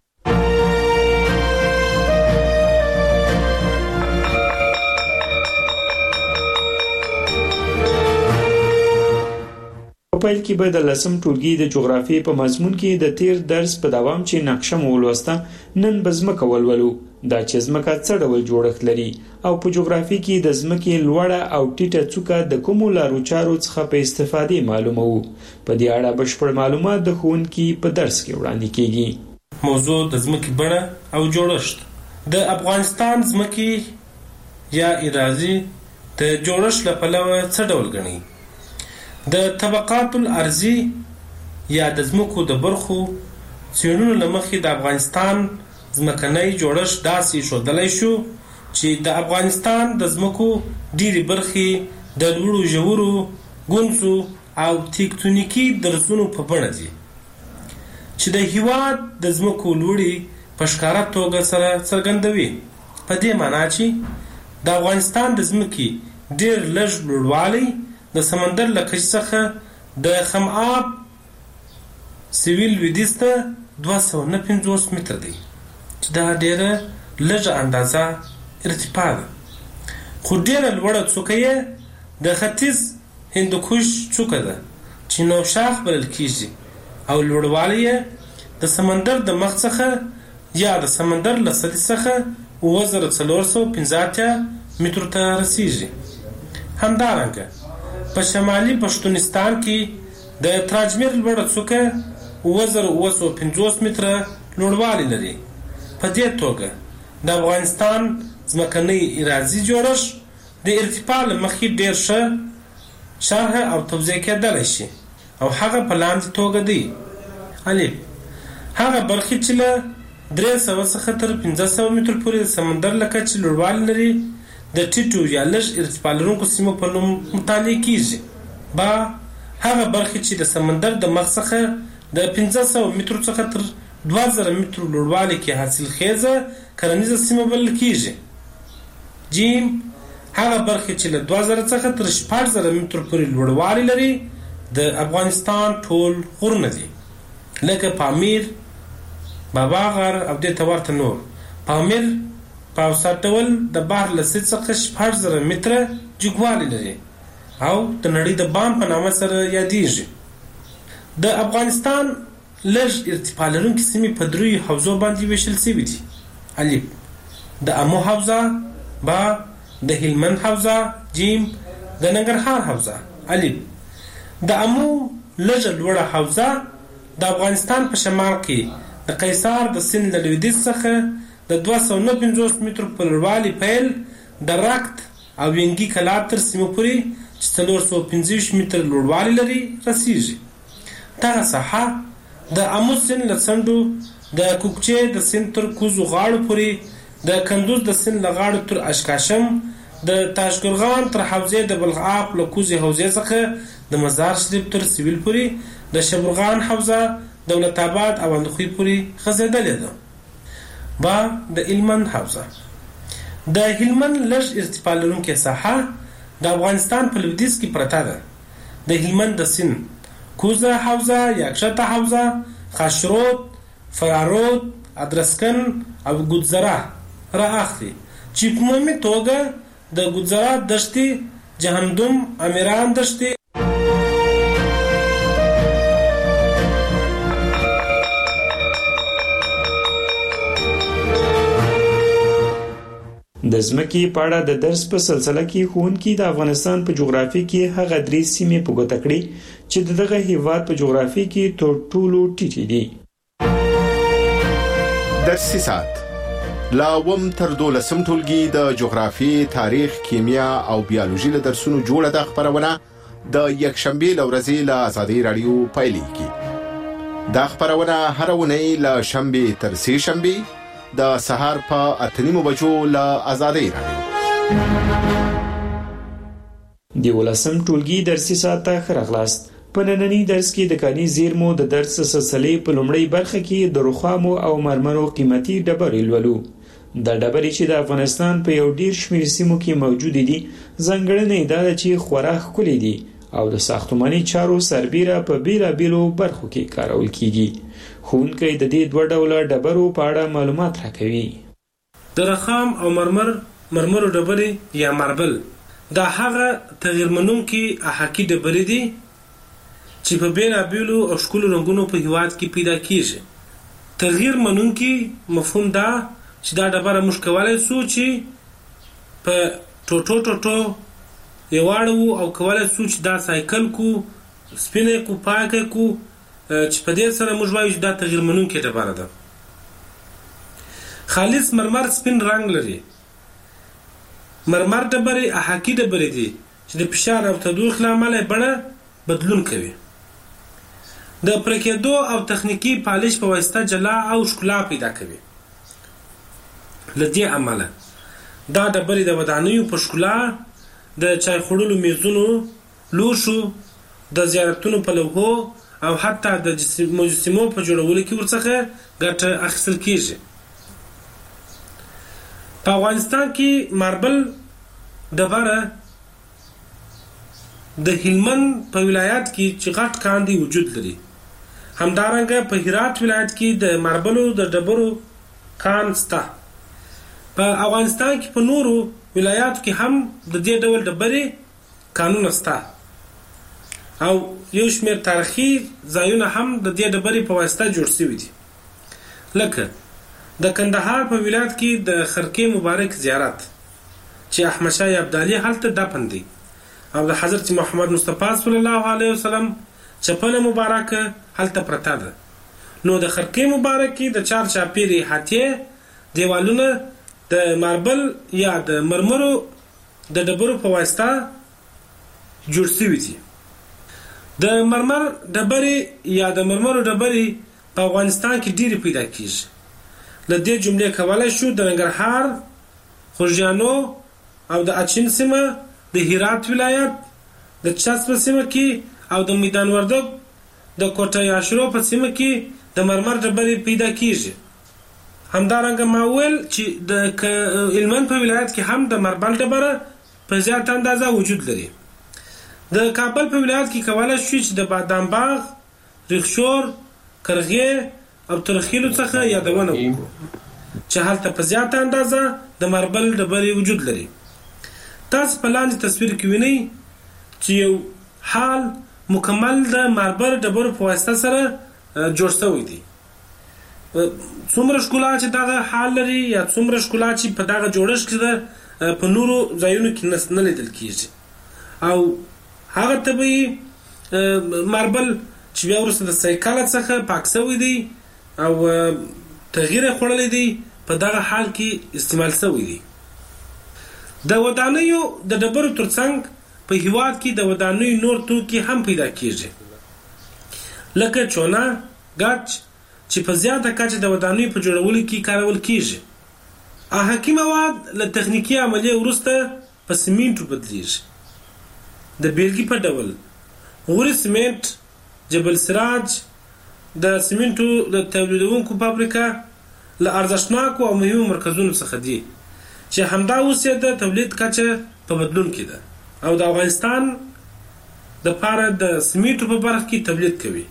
S3: په پیل کې به د 10 ټولګي د جغرافیې په مضمون کې د تیر درس په دوام چې نقشه مولوسته نن بزمکه ولولو دا چې زمکه څه ډول جوړښت لري او په جغرافي کې د زمکې لوړه او ټیټه څوکه د کومو لارو چارو څخه په استفادې معلومه وو. په دې اړه بشپړ معلومات د ښوونکي په درس کې وړاندې کیږي.
S6: موضوع د زمکې بڼه او جوړښت. د افغانستان زمکې یا اراضي د جوړښت لپاره څه ډول غني؟ د طبقات الارضی یا د زمکو د برخو څېړنو لمخې د افغانستان ځمکنی جوړښت داسې ښودلی شو چې د افغانستان د ځمکو ډېرې برخې د لوړو ژورو ګونځو او تکتونیکي درزونو په بڼه دي چې د هېواد د ځمکو لوړې په ښکاره توګه سره څرګندوي. په دې معنا چې د افغانستان د ځمکې ډېر لږ لوړوالی د سمندر له کچې څخه د خماب سویل لویدیځ ته 259 متره دی چې دا ډېره لږه اندازه ارتفاع ده. خو ډېره لوړه څوکه یې د ختیځ هندوکش څوکه ده چې نوشاخ بلل کیږي او لوړوالی یې د سمندر د مخ څخه یا د سمندر له سطحې څخه 9415 مترو ته رسیږي. همدارنګه په شمالي پښتونستان کې د تراجمیر لوړه څوکه 9950 متره لوړوالی لري. په دې توګه د افغانستان ځمکنی اراضي جوړښت د ارتفاع له مخې ډېر ښه شرح او توضیح کېدلی شي او هغه په لاندې توګه دی: الف: هغه برخې چې له 300 څخه تر 1500 متر پورې د سمندر له کچې لوړوالی لري د ټیټو یا لږ ارتفاع لرونکو سیمو په نوم مطالعه کیږي. با: هغه برخې چې د سمندر د مخ څخه د 1500 مترو څخه تر 2000 مترو لوړوالی کې حاصل خیزه کرنیزه سیمه بلل کیږي. جیم: هغه برخې چې له 2000 څخه تر 4000 مترو پورې لوړوالی لري د افغانستان ټول غرونه دي، لکه پامیر، بابا غر او دې ته ورته نور. پامیر په اوسط ډول د بحر له سطحې څخه 4000 متره جګوالی لري او د نړۍ د بام په نامه سره یادیږي. د افغانستان لږ ارتفاع لرونکي سیمې په 3 حوزو باندې ویشل شوي دي: الف: د امو حوزه، با: د هلمند حوزه، جیم: د ننګرهار حوزه. الف: د امو لږه لوړه حوزه د افغانستان په شمال کې د قیصار د سیند له لویدیځ څخه د 259 مترو په لوړوالي پیل د رکت او وینګي کلات تر سیمو پورې چې 425 متر لوړوالی لري رسیږي. دغه ساحه د امو سیند له څنډو د کوکچې د سیند تر کوزو غاړو پورې، د کندوز د سیند له غاړو تر اشکاشم، د تاشقرغان تر حوزې د بلخاب له کوزې حوزې څخه د مزار شریف تر سویل پورې، د شبرغان حوزه دولت آباد او اندخوی پورې غځېدلې ده. با: د هلمند حوزه. د هلمند لږ ارتفاع لرونکې ساحه د افغانستان په لویدیځ کې پرته ده. د هلمند د سیند کوزه حوزه، یاکشته حوزه، خاشرود، فرارود، ادرسکن او ګودزره را اخلي چې په عمومي توګه د ګودزره دښتې، جهنم، امیران دښتې
S3: د ځمکې په اړه د درس په سلسله کې ښوونکي د افغانستان په جغرافیه کې هغه 3 سیمې په ګوته کړې چې دغه هیواد په جغرافیه کې تر ټولو ټیټې دي.
S4: درسي ساعت لا وم تر 12 ټولګي د جغرافي، تاریخ، کیمیا او بیولوژي له درسونو جوړه د خبرونه د یکشنبه لورځي له آزادي رادیو پایلیږي. دا خبرونه هر ونې له شنبه تر سه شنبه د سهار په 8:30 بجو له آزادي رادیو.
S3: د ولسم ټولګي درسي ساعت ته خرغلاست. په نننی درس کې د کاني زیرمو د درس سلسلې په لومړی برخه کې د رخامو او مرمرو قیمتي ډبرې لولو. د ډبرې چې د افغانستان په یو ډیر شمېر سیمو کې موجود دي ځانګړنې دا چې خورا ښکلي دي او د ساختماني چارو سربیره په بیلابیلو برخو کې کارول کیږي. ښوونکی د دې 2 ډوله ډبرو په اړه معلومات راکوي.
S6: د رخام او مرمرو ډبرې یا ماربل دا هغه تغیر منونکي احاقي ډبرې دي چې په بیلابیلو او ښکلو رنګونو په هیواد کې پیدا کیږي. تغیر منونکي مفهوم دا چې دا ډبره موږ کولای شو چې په ټوټو یواړو او کولای شو چې دا سایکل کو، سپینه کو، پاکه کو، چې په دې سره موږ وایو چې دا تغیر منونکي ډبره ده. خالص مرمر سپین رنگ لري. مرمر ډبرې احاقي ډبرې دي چې د فشار او تودوخې له امله بڼه بدلون کوي. د پرکېدو او تخنیکی پالش په واسطه جلا او ښکلا پیدا کوي. لدې عمله دا ډبرې د ودانیو په ښکلا، د چای خوړلو میزونو، لوښو، د زیارتونو په لوحو او حتی د مجسمو په جوړولو کې ورڅخه ګټه اخیستل کیږي. په افغانستان کې ماربل ډبره د هلمند په ولایت کې چې غټ کان دی وجود لري. همدارنګه په هرات ولایت کې د ماربلو د ډبرو کان شته. په افغانستان کې په نورو ولایاتو کې هم د دې ډول ډبرې کانونه شته او یو شمېر تاریخي ځایونه هم د دې ډبرې په واسطه جوړ شوي دي. لکه د کندهار په ولایت کې د خرقې مبارک زیارت چې احمد شاه ابدالي هلته دفن دی او د حضرت محمد مصطفی صلی الله علیه وسلم چپنه مبارکه هلته پرته ده. نو د خرقې مبارکې د چار چاپیرې هاتیې دیوالونه د ماربل یا د مرمرو د ډبرو په واسطه جوړ شوي دي. د مرمر ډبرې یا د مرمرو ډبرې په افغانستان کې ډېرې پیدا کیږي. له دې جملې کولی شو د ننګرهار، خوږیانو او د اچین سیمه، د هرات ولایت د چسب سیمه کې او د میدان وردګ د کوټه یاشرو په سیمه کې د مرمر ډبرې پیدا کیږي. همدارنګه ما ویل چې د هلمند په ولایت کې هم د مربل ډبره په زیات اندازه وجود لري. د کابل په ولایت کې کولی شو چې د بادام باغ، ریخشور، کرغې او ترخیلو څخه یادونه وکړو چې هلته په زیات اندازه د مربل ډبرې وجود لري. تاسو په لاندې تصویر کې وینئ چې یو حال مکمل د مربل ډبرو په واسطه سره جوړ شوی دی. څومره ښکلا چې دغه حال لري یا څومره ښکلا چې په دغه جوړښت کې ده په نورو ځایونو کې نه لیدل کیږي. او هغه طبیعي مربل چې بیا وروسته د سایکل څخه پاک شوی دی او تغییر خوړلی دی په دغه حال کې استعمال شوی دی. د ودانیو د ډبرو ترڅنګ په هیواد کې د ودانیو نور توکي هم پیدا کیږي لکه چونه، ګچ چې په زیاته کچه د ودانیو په جوړولو کې کارول کیږي. آهکي مواد له تخنیکي عملیې وروسته په سیمنټو بدلیږي. د بیلګې په ډول غوري سیمنټ، جبل سراج د سیمنټو د تولیدونکو فابریکه له ارزښتناکو او مهمو مرکزونو څخه دي چې همدا اوس یې د تولید کچه په بدلون کې ده او د افغانستان دپاره د سیمنټو په برخه کې تولید کوي.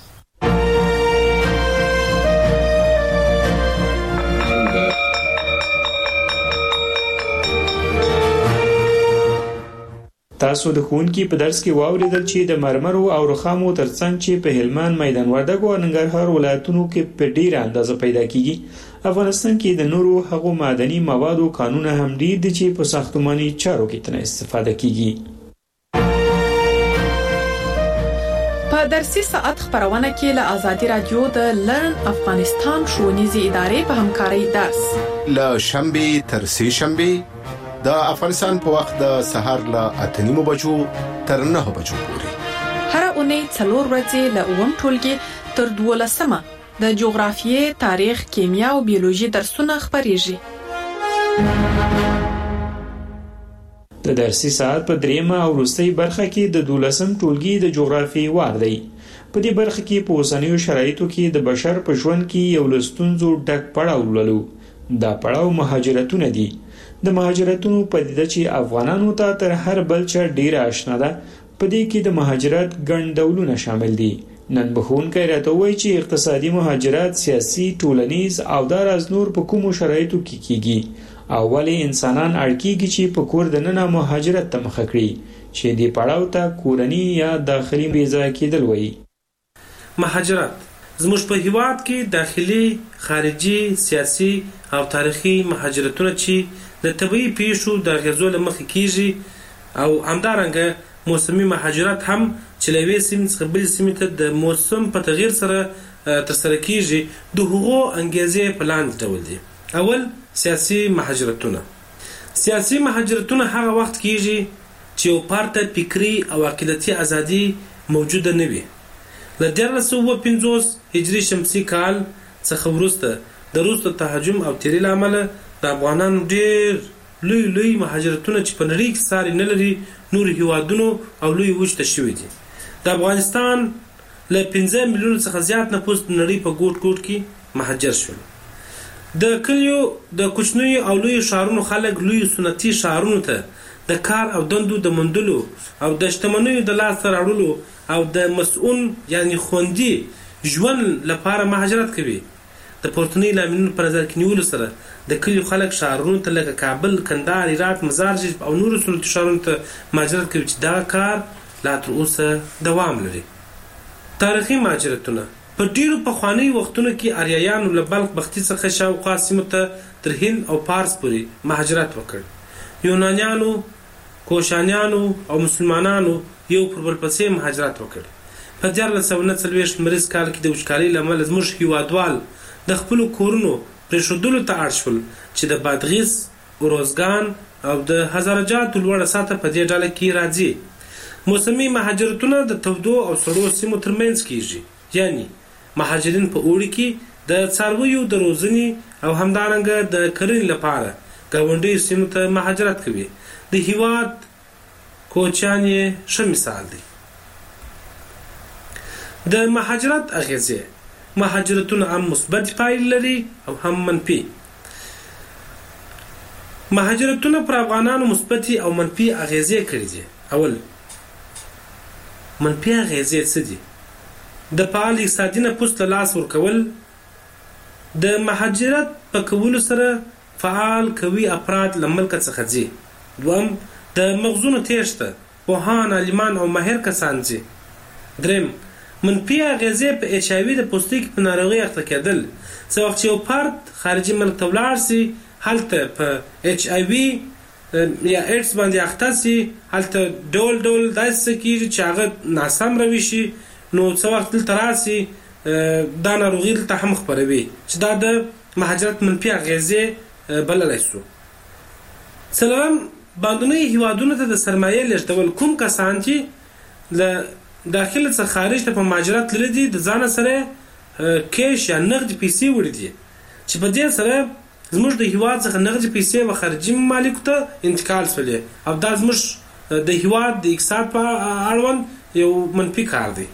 S3: تاسو د ښوونکي په درس کې واوریدل چې د مرمرو او رخامو ترڅنګ چې په هلمند، میدان وردګ او ننګرهار ولایتونو کې په ډیره اندازه پیدا کیږي، افغانستان کې د نورو هغو معدني موادو کانونه هم ډیر دي چې په ساختماني چارو کې ترې استفاده کیږي.
S1: په درسي ساعت خبرونه کې له آزادي رادیو د لرن افغانستان ښوونیزې ادارې په همکارۍ درس
S4: له شنبه تر سه شنبه د افغانستان په وخت د سحر له 8:30 بجو تر 9 بجو پورې
S1: هر اونۍ 4 ورځې له 9 ټولګي تر 12 د جغرافیې، تاریخ، کیمیا او بیولوژي درسونه خبريږي.
S3: د درسي ساعت په دریمه او وروستۍ برخه کې د 12 ټولګي د جغرافیې وار دی. په دې برخه کې په اوسنیو شرایطو کې د بشر په ژوند کې یو لستونزو ډک پړاو ولولو. دا پړاو مهاجرتونه دي. د مهاجرتونو پدیده چې افغانانو ته تر هر بل چا ډیره آشنا ده، په دې کې د مهاجرت ګڼ ډولونه شامل دي. نن بخونکی راته وایي چې اقتصادي مهاجرت، سیاسي، ټولنیز او داراز نور په کومو شرایطو کې کیږي او ولې انسانان اړ کیږي چې په کور دننه مهاجرت ته مخه کړي چې دې پړاو ته کورني یا داخلي ویزا کېدل وایي.
S6: مهاجرت زموږ په هیواد کې داخلي، خارجي، سیاسي او تاریخي مهاجرتونه چې د طبيعي پیښو د غزو له مخې کیږي او همدارنګه موسمي مهاجرت هم چې له یوې سیمې څخه بلې سیمې ته د موسم په تغییر سره ترسره کیږي. د هغو انګیزې په لاندې ډول دي. اول، سیاسي مهاجرتونه. سیاسي مهاجرتونه هغه وخت کیږي چې یو پارته فکری او عقیدتي ازادي موجوده نه وي. له 1350 هجري شمسي کال څخه وروسته د روس د تهاجم او تیري له امله د افغانانو ډېر لوی مهاجرتونه چې په نړۍ کې ساري نه لري نور هیوادونو او لوی وچ ته شوي دي. د افغانستان له 15 میلیون څخه زیات نفوس د نړۍ په ګوټ کې مهاجر شول. د کلیو د کوچنیو او لوی ښارونو خلک لوی سنتي ښارونو ته د د کار او دندو د موندلو او د شتمنیو د لاسته راوړلو او د مسؤل یعنی خوندي ژوند لپاره مهاجرت کوي. د پورتنی لاملونو په نظر کې نیولو سره د کلیو خلک ښارونو ته لکه کابل، کندهار، هرات، مزارشریف او نورو سلطنتي ښارونو ته مهاجرت کوي چې دا کار لا تر اوسه دوام لري. تاریخي مهاجرتونه په ډیرو پخواني وختونو کې آریایانو له بلخ بختي څخه شاوخوا سیمو ته تر هند او پارس پورې مهاجرت وکړ. یونانیانو، کوشانیانو او مسلمانانو یو پر بل پسې مهاجرت وکړ. په 1449 لمریز کال کې د وچکالۍ له امله زموږ هیوادوال د خپلو کورونو پرېښودلو ته اړ شول چې د بادغیس، اروزګان او د هزارجاتو لوړه سطحه په دې ډله کې راځي. موسمي مهاجرتونه د تودو او سړو سیمو ترمنځ کیږي، یعنی مهاجرین په اوړي کې د څارویو د روزنې او همدارنګه د کرنې لپاره ګاونډیو سیمو ته مهاجرت کوي. د هیواد کوچیان یې ښه مثال دی. د مهاجرت اغیزې: مهاجرتونه هم مثبت پایلې لري او هم منفي. مهاجرتونه پر افغانانو مثبتې او منفي اغیزې کړي دي. اول، منفي اغیزې څه دي؟ د فعال اقتصادي نفوذ ته لاس ورکول. د مهاجرت په کولو سره فعال قوي افراد له ملکه څخه ځي. دوم، د مغزونو تېښته، پوهان، عالمان او ماهر کسان ځي. دریم، منفي اغیزې په ایچ آی وي د پوستکي په ناروغۍ اخته کېدل. څه وخت چې یو فرد خارجي ملک ته ولاړ سي، هلته په ایچ آی وي یا ایډز باندې اخته سي، هلته ډول ډول داسې څه کېږي چې هغه ناسم روي شي، نو څه وخت دلته راسي دا ناروغي دلته هم خپروي، چې دا د مهاجرت منفي اغیزې بللی سو. څلورم، بهرنیو هیوادونو ته د سرمایې لېږدول. کوم کسان چې له داخله څخه خارج ته په مهاجرت تللي دي، د ځانه سره کیش یا نغدي پیسې وړي دي، چې په دې سره زموږ د هیواد څخه نغدي پیسې و خارجي ممالکو ته انتقال شولې، او دا زموږ د هیواد د اقتصاد په اړوند یو منفي کار دی.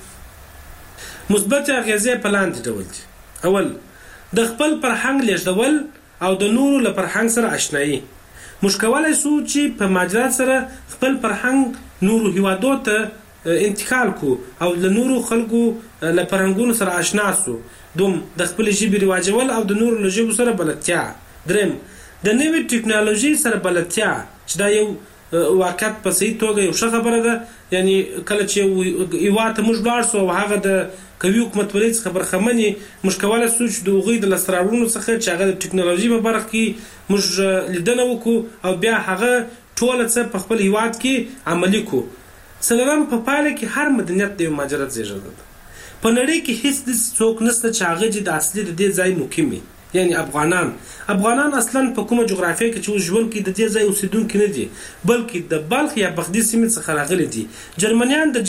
S6: مثبت اغیزې په لاندې ډول دي. اول، د خپل فرهنګ لېږدول او د نورو له فرهنګ سره آشنایي. موږ کولی سو چې په مهاجرت سره خپل فرهنګ نورو هیوادو ته انتقال کو او له نورو خلکو له فرهنګونو سره آشنا سو. دوم، د خپل ژبې رواجول او د نورو له ژبو سره بلدتیا. دریم، د نوې ټکنالوژي سره بلدتیا، چې دا یو واقعیت په صحیح توګه یو ښه خبره ده. یعنی کله چې هیواد ته موږ لاړ سو او هغه د قوي حکومتولۍ څخه برخمن یې، موږ کولی سو چې د هغوی د لاسته راوړنو څخه چې هغه د ټکنالوژي په برخه کې موږ لیدنه وکړو او بیا هغه ټوله څه په خپل هیواد کې عملي کړو. څلورم، په پایله کې هر مدنیت د یو مهاجرت زېږنده ده. په نړۍ کې هیڅ داسې څوک نشته چې هغه چې د اصلي د دې ځای مقیم وي، یعنی افغانان اصلا په کومه جغرافیه کې چې اوس ژوند کوي د دې ځای اوسیدونکي نه دي، بلکې د بلخ یا بختي سیمې څخه راغلي دي. جرمنیان د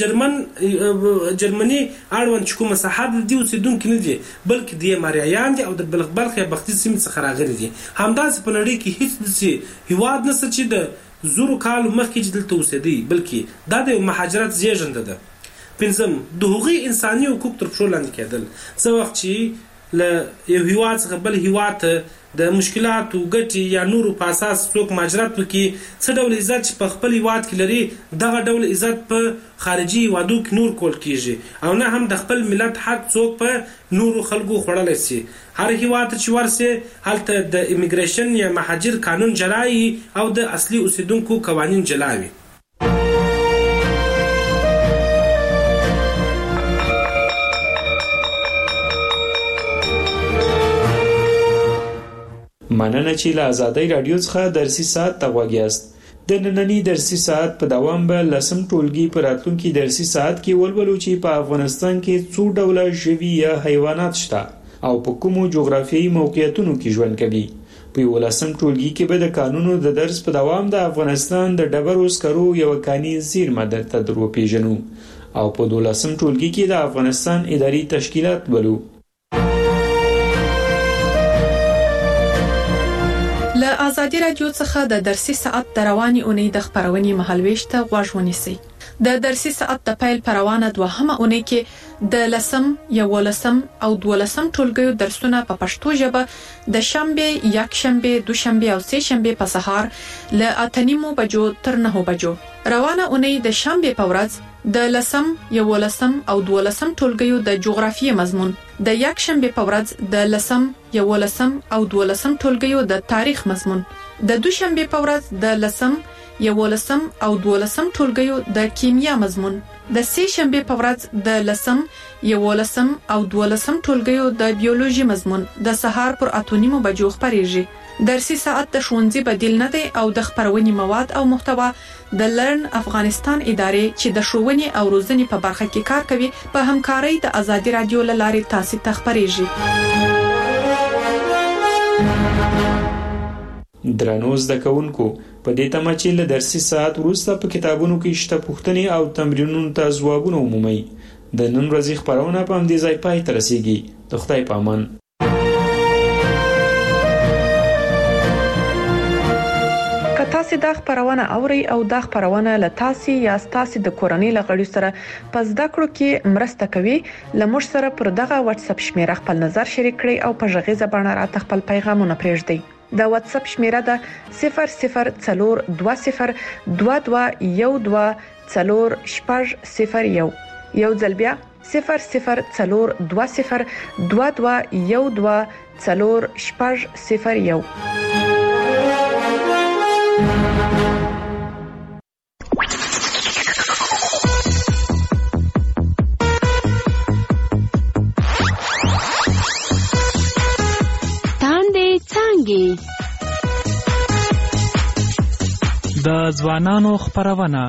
S6: جرمني اړوند چې کومه ساحه د دې اوسیدونکي نه دي، بلکې د ماریایان دي او د بلخ یا بختي سیمې څخه راغلي دي. همداسې په نړۍ کې هیڅ داسې هیواد نشته چې د زرو کالو مخکې چې دلته اوسېدی، بلکې دا د یو مهاجرت زېږنده ده. پنځم، د هغوی انساني حقوق تر پښو لاندې کېدل. څه وخت چې له یو هیواد څخه بل هیواد ته د مشکلاتو، ګټې یا نورو په اساس څوک مهاجرت وکړي، څه ډول عزت چې په خپل هیواد کې لري، دغه ډول عزت په خارجي هیوادو کې نور کول کیږي، او نه هم د خپل ملت حق څوک په نورو خلکو خوړلی سي. هر هیواد ته چې ورسي، هلته د امیګریشن یا مهاجر قانون جلا وي او د اصلي اوسیدونکو قوانین جلا وي.
S3: مننه چې له آزادۍ رادیو څخه درسي ساعت ته غوږ یاست. د نننی درسي ساعت په دوام به لسم ټولګي په راتلونکي درسي ساعت کې ولولو چې په افغانستان کې څو ډوله ژوي یا حیوانات شته او په کومو جغرافیایي موقعیتونو کې ژوند کوي. په 11م ټولګي کې به د قانونو د درس په دوام د افغانستان د ډبرو سکرو یو کاني زیرمه درته دروپېژنو او په 12م ټولګي کې د افغانستان اداري تشکیلات ولو.
S1: له آزادي رادیو څخه د درسي ساعت د رواني اونۍ د خبرونې مهالويش ته غوږ ونیسئ. د درسي ساعت د پیل پروانه دوهمه اونۍ کې د لسم، یولسم او دولسم ټولګیو درسونه په پښتو ژبه د شنبه، یکشنبه، دوشنبه او سه شنبه په سهار له 8:30 بجو تر 9 بجو. روانه اونۍ د شنبه په ورځ د لسم، یولسم او دولسم ټولګیو د جغرافیې مضمون، د یکشنبه په ورځ د لسم، یولسم او دولسم ټولګیو د تاریخ مضمون، د دوشنبه په ورځ د لسم، یولسم او دولسم ټولګیو د کیمیا مضمون، د سه شنبه په ورځ د لسم، یولسم او دولسم ټولګیو د بیولوژي مضمون د سهار پر 8:30 بجو خبريږي. درسي ساعت د ښوونځي بدیل نه دی او د خبرونې مواد او محتوا د لرن افغانستان ادارې چې د ښوونې او روزنې په برخه کې کار کوي په همکارۍ د ازادي رادیو لارې تاسو ته خبريږي.
S3: درنو زده کوونکو، په دې تمه چې له درسي ساعت وروسته په کتابونو کې شته پوښتنې او تمرینونو ته ځوابونه ومومئ. د نن ورځې خبرونه په همدې ځای پای ته رسیږي. د خدای په امان.
S1: که تاسو دا خبرونه اورئ او دا خبرونه له تاسو یا تاسو د کورنۍ لغړي سره په زده کړو کې مرسته کوي، لمر سره پر دغه واتس اپ شمیره خپل نظر شریک کړئ او په ژغیزه باندې راته خپل پیغامونه پرېږدئ. د واتس اپ شمیره ده 004212124001. یو ځل بیا 004212124001.
S5: د ځوانانو خبرونه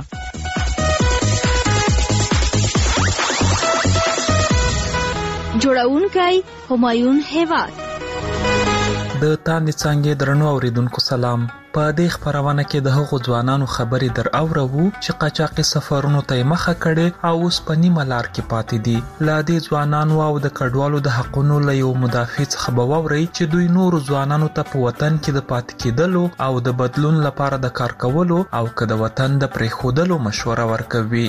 S20: جوړونکی همایون هیواد.
S5: د تاندې څنګه درنو اوریدونکو سلام. په دې خبرونه کې د هغو ځوانانو خبرې در اورو چې قاچاقي سفرونو ته مخه کړي او اوس په نیمه لار کې پاتې دي. لا دې ځوانانو او د کډوالو د حقونو له یو مدافع څخه بووري چې دوی نور ځوانانو ته په وطن کې د پاتې کېدلو او د بدلون لپاره د کار کولو او که د وطن د پرېښودلو مشوره ورکوي.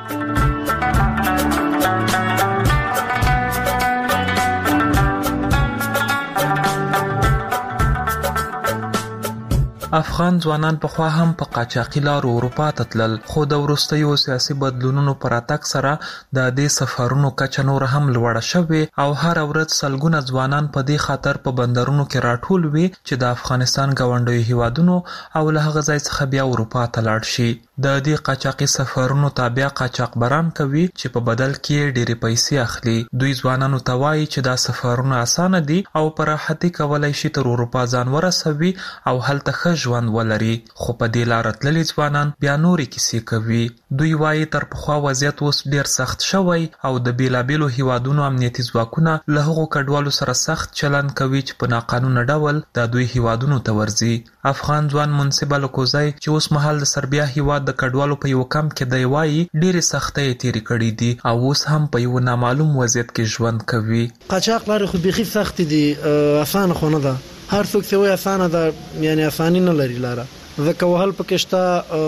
S5: افغان ځوانان په خوا هم په قاچاقي لارو اروپا ته تلل، خو د وروستیو سیاسي بدلونونو پر اتک سره د دې سفرونو کچه نور هم لوړه شوې او هر ورځ سلګونه ځوانان په دې خاطر په بندرونو کې راټول وي چې د افغانستان ګاونډیو هیوادونو او له هغه ځای څخه بیا اروپا ته لاړ شي. د دې قاچاقي سفرونو تابع قاچاقبران کوي چې په بدل کې ډېرې پیسې اخلي. دوی ځوانانو ته وایي چې دا سفرونه اسانه دي او په راحتۍ کولای شي تر اروپا ځان ورسوي او هلته ښه ژوند ولري. خو په دې لار تللي ځوانان بیا نورې کیسې کوي. دوی وایي تر پخوا وضعیت اوس ډېر سخت شوی او د بیلابیلو هیوادونو امنیتي ځواکونه له هغو کډوالو سره سخت چلند کوي چې په ناقانونه ډول د دوی هیوادونو ته ورځي. افغان ځوان منصب الکوزی چې اوس مهال د سربیا هیواد د کډوالو په یو کمپ کې دی وایي ډېرې سختۍ تېرې کړې دي او اوس هم په یو نامعلوم وضعیت کې ژوند کوي.
S7: قاچاق لارې خو بیخي سختې دي، اسانه خو نه ده. هر څوک چې وایي اسانه ده، یعنی اساني نه لري لاره. ځکه وهل پکې شته،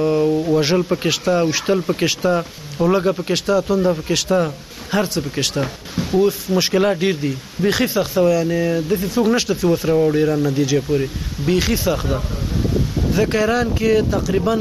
S7: وژل پکې شته، وشتل پکې شته، اولګه پکې شته، تونده پکې شته، هر څه پکې شته. اوس مشکلات ډیر دي، بیخي سخت وي. یعنی د څوک نشته چې وسره وړي ایران نتیجه پوري بیخي سخت ده. ځکه ایران کې تقریبا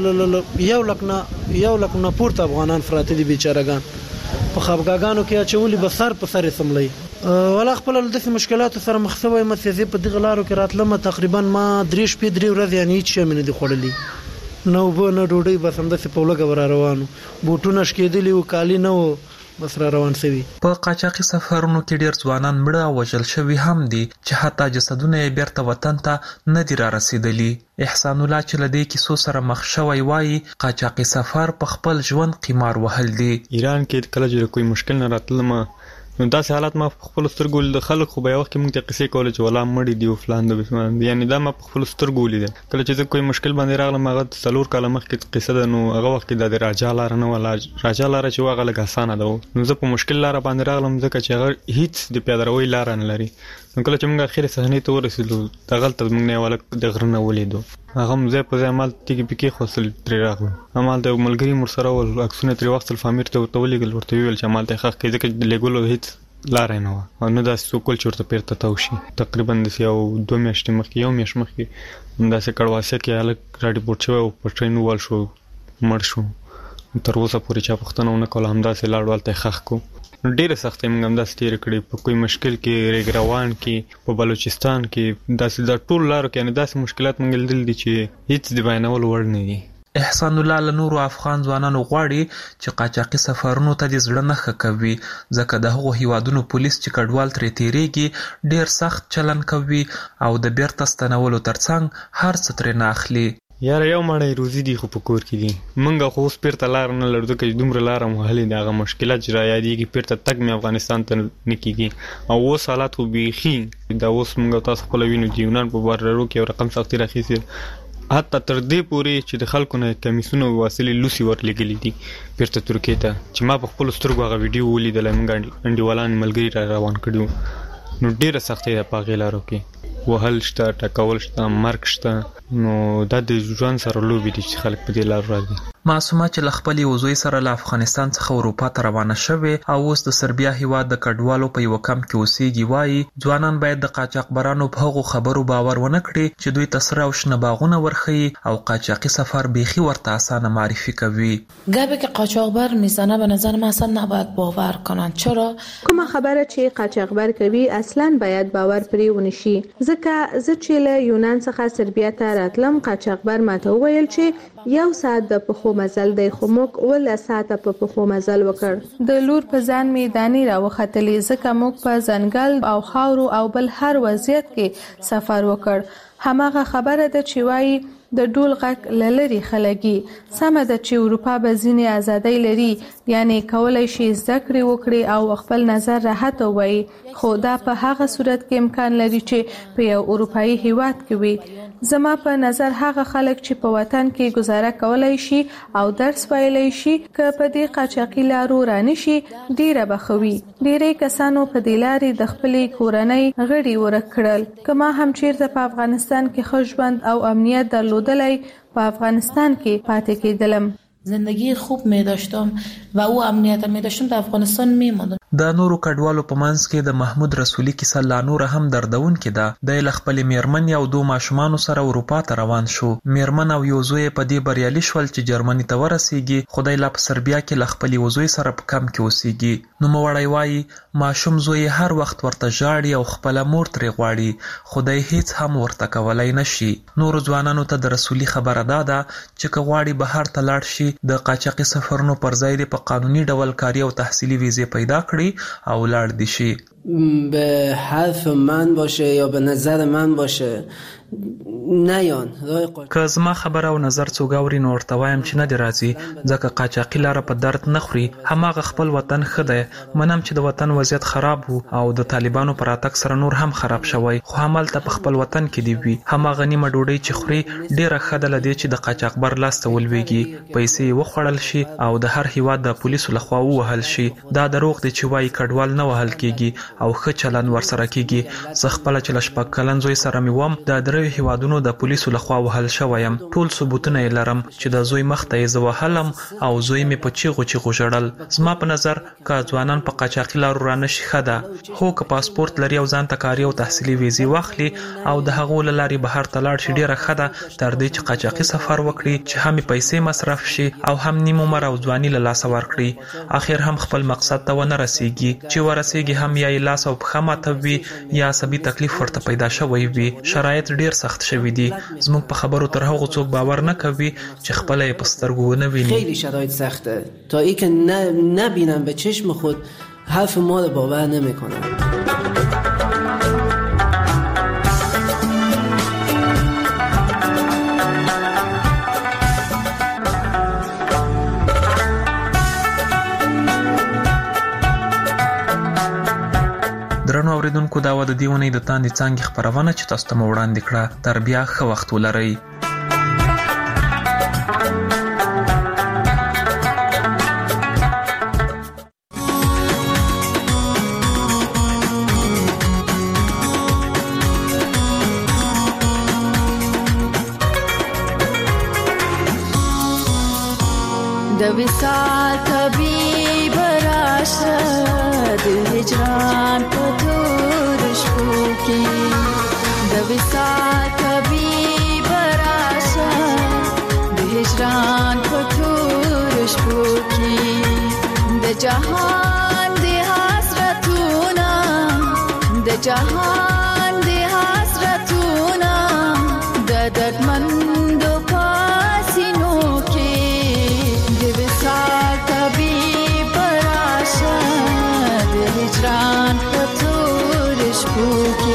S7: یو لک نه پورته افغانان فراته دي بیچارهګان. په خبرګانو کې اچولي به سر په سر سملي ولا خپل د مشکلاتو سره مخ شوی. مسیزه په دغه لارو کې راتلم تقریبا ما 3 شپې 3 ورځې یعنی هیڅ شي مې نه دی خوړلې، نو به نه ډوډۍ بس هم د په لګه ور روانو، بوټونه شکېدلی او کالی نه و، بس را روان سوي.
S5: په قاچاقي سفرونو کې ډیر ځوانان مړه او وژل شوي هم دي چې حتی جسدونه یې بیرته وطن ته نه دي را رسیدلي. احسان الله چې له دې کیسو سره مخ شوی وایي قاچاقي سفر په خپل ژوند قمار وهل دي.
S8: ایران کې کله چې کوئی مشکل نه راتلم نو دا حالات ما خپل سترګو د خلک خو به وخت کې موږ ته قصې کول چې ولا مړی دی او فلان د بسمان یعنی دا ما خپل سترګو لیدل کله چې کوئی مشکل باندې راغلم هغه څلور کاله مخکې قصه ده نو هغه وخت کې د راجا لار نه ولا راجا لار چې هغه لږ اسانه ده نو زه په مشکل لار باندې راغلم ځکه چې هغه هیڅ د پیادروي لار نه لري نو کله چې موږ اخر صحنه ته ورسېدو دا غلطه موږ نه ولا د غرنه ولیدو هغه مزه په ځای مال تیګي پکې خپل تر راغلو امال د ملګری مر سره ول اکسونه تر وخت الفامیر ته ورتولې ورته ویل چې مال ته حق کې ځکه لګولو هیڅ لار نه و نو دا سوکول چورته پیرته تاوشي تقریبا د یو 2 میاشتې مخکې یو میاشت مخکې دا څه کړواسه کې الګ راډي پورت شو په ټرین وال شو مړ شو تر اوسه پورې چا پښتنه ونه کول همدا سه لاړ ته خخ کو ډیره سختې موږ هم دا ستیر کړې په کوئی مشکل کې ریګروان کې په بلوچستان کې دا ټول لارو کې نه داسې مشکلات موږ لیدل دي چې هیڅ دی بیانول وړ نه دي
S5: احسان الله لنور افغان ځوانانو غواړي چې قاچاقي سفرونو ته د زړه نه کوي ځکه د هغو هیوادونو پولیس چې کډوال ترې تیریږي ډیر سخت چلن کوي او د بیرته ستنولو ترڅنګ هر څه ترې نه اخلي
S8: یاره یو مړی روزي دی خو په کور کې دي منګه خو اوس پیرته لار نه لرو چې دومره لار مهلې دغه مشکلات چې را یادېږي پیرته تک مې افغانستان ته نه کېږي او اوس حالات خو بیخي دا اوس موږ تاسو خپل وینو چې یونان په باررو کې رقم سختي راخیسي حتی تر دې پورې چې د خلکو نه کمیسونه واصلې لوسی ورلګلې دي پیرته ترکیه ته چې ما په خپل سترګو هغه ویډیو ولیدل موږ انډیوالان ملګری را روان کړو نو ډیره سختي ده په غیلارو کې وهل شته ټکول شته مرګ شته نو دا د ژوند سره لوبي دي چې خلک په دې لار راځي
S5: معصومه چې لخپل وزوی سره له افغانستان څخه اروپا ته روانه شوه او اوس د سربیا هیواد د کډوالو په یو کم کې اوسېږي وایي ځوانان باید د قاچاقبرانو په هغو خبرو باور ونه کړي چې دوی تسره او شنه باغونه ورخي او قاچاقي سفر بیخي ورته اسانه معرفی کوي
S9: گپی که قاچاقبر میزنه به نظر من اصلا نباید باور کنن چرا
S10: کومه خبره چې قاچاقبر کوي اصلا باید باور پرې ونشي ځکه زه چې له یونان څخه سربیا ته راتلم قاچاقبر ماته وویل چې یو ساعت د پخو مزل دی خو موږ ول ساعت په پخو مزل وکړ
S25: د لور په ځان میداني را وختلې ځکه موږ په ځنګل او خاورو او بل هر وضعیت کې سفر وکړ هماغه خبره ده چې وایي د ډول غک لری خلګي سمه د چې اروپا به ځینې ازادۍ لري یعنی کولای شي زده کړې وکړي او خپل نظر راحت وایي خو دا په هغه صورت کې امکان لري چې په یو اروپאי هیواد کې وي زما په نظر هغه خلک چې په وطن کې گزاره کولای شي او درس ویلای شي که په دې قاچاقي لارو رانه شي ډیره بخوي ډیره کسانو په دې لارې د خپلې کورنۍ غړي ورکړل کما هم چیرته په افغانستان کې خوشبند او امنیت درلودلای په افغانستان کې پاتې کېدلم
S9: زندگی خوب می داشتم و او امنیت می داشتم در افغانستان می ماندم
S5: د نورو کډوالو په منځ کې د محمود رسولي کیسه لا نور هم دردون کې ده د خپل میرمن یو دوه ماشومان سره اروپا ته روان شو میرمن او یو زوی په دې بریالي شول چې جرمني ته ورسیږي خدای لا په سربیا کې خپل وزوی سره په کم کې اوسېږي نو موړی وایي ماشوم زوی هر وخت ورته ژاړي او خپل مور ترې غواړي خدای هیڅ هم ورته کولای نشي نور ځوانانو ته د رسولي خبره ده چې کغواړي بهر ته لاړ شي د قاچاقي سفرونو پر ځای د په قانوني ډول کاري او تحصیلي ویزه پیدا کړي او لاړ دي شي
S11: به حرف من باشه یا به نظر من باشه نیان
S5: که زما خبره او نظر څوک اوري نو ورته وایم چې نه دی راځي ځکه قاچاقي لاره په درد نه خوري هماغه خپل وطن ښه دی منم چې د وطن وضعیت خراب وو او د طالبانو پر اتک سره نور هم خراب شوی خو همالته په خپل وطن کې دی وي هماغه نیمه ډوډۍ چې خوري ډیره ښه ده لدې چې د قاچاقبر لاس ته ولويږي پیسې وخوړل شي او د هر هیواد د پولیسو لخوا ووهل شي دا دروغ دی چې وایي کډوال نه وهل کیږي او ښه چلند ورسره کیږي زه خپل چې لشپک کلن زوی سره مې وم د درې هیوادونو د پولیسو لخوا وهل شویم ټول ثبوتونه یې لرم چې د زوی مخ ته یې زه وهلم او زوی مې په چیغو چیغو ژړل زما په نظر که ځوانان په قاچاقي لارو رانه شي ښه ده هو که پاسپورت لري او ځان ته کاري او تحصیلي ویزې واخلي او د هغو له لارې بهر ته لاړ شي ډیره ښه ده تر دې چې قاچاقي سفر وکړي چې هم پیسې مصرف شي او هم نیم عمر او ځواني له لاسه ورکړي اخر هم خپل مقصد ته ونه رسیږي چې ورسیږي هم یا یې لاس او پښه ماته وي یا عصبي تکلیف ورته پیدا شوی وي شرایط ډیر سخت شوی دي زموږ په خبرو تر هغه څوک باور نه کوي چې خپل یې په سترګو ونه ویني
S11: خیلی شرایط سخته تا ای که نبینم به چشم خود حرف ما رو باور نمیکنم
S5: درنو اوریدونکو دا و د دې ونې د تاندې څانګې خپرونه چې تاسو ته وړاندې کړه. تر بیا ښه وخت ولرئ.
S13: د وصال طبيب راشه د هجران په تور شپو کې د وصال طبيب راشه د هجران په تور شپو کې د جهان د حسرتونه د جهان د حسرتونه د دردمندو پاسینو طبيب راشه د هجران په تور شپو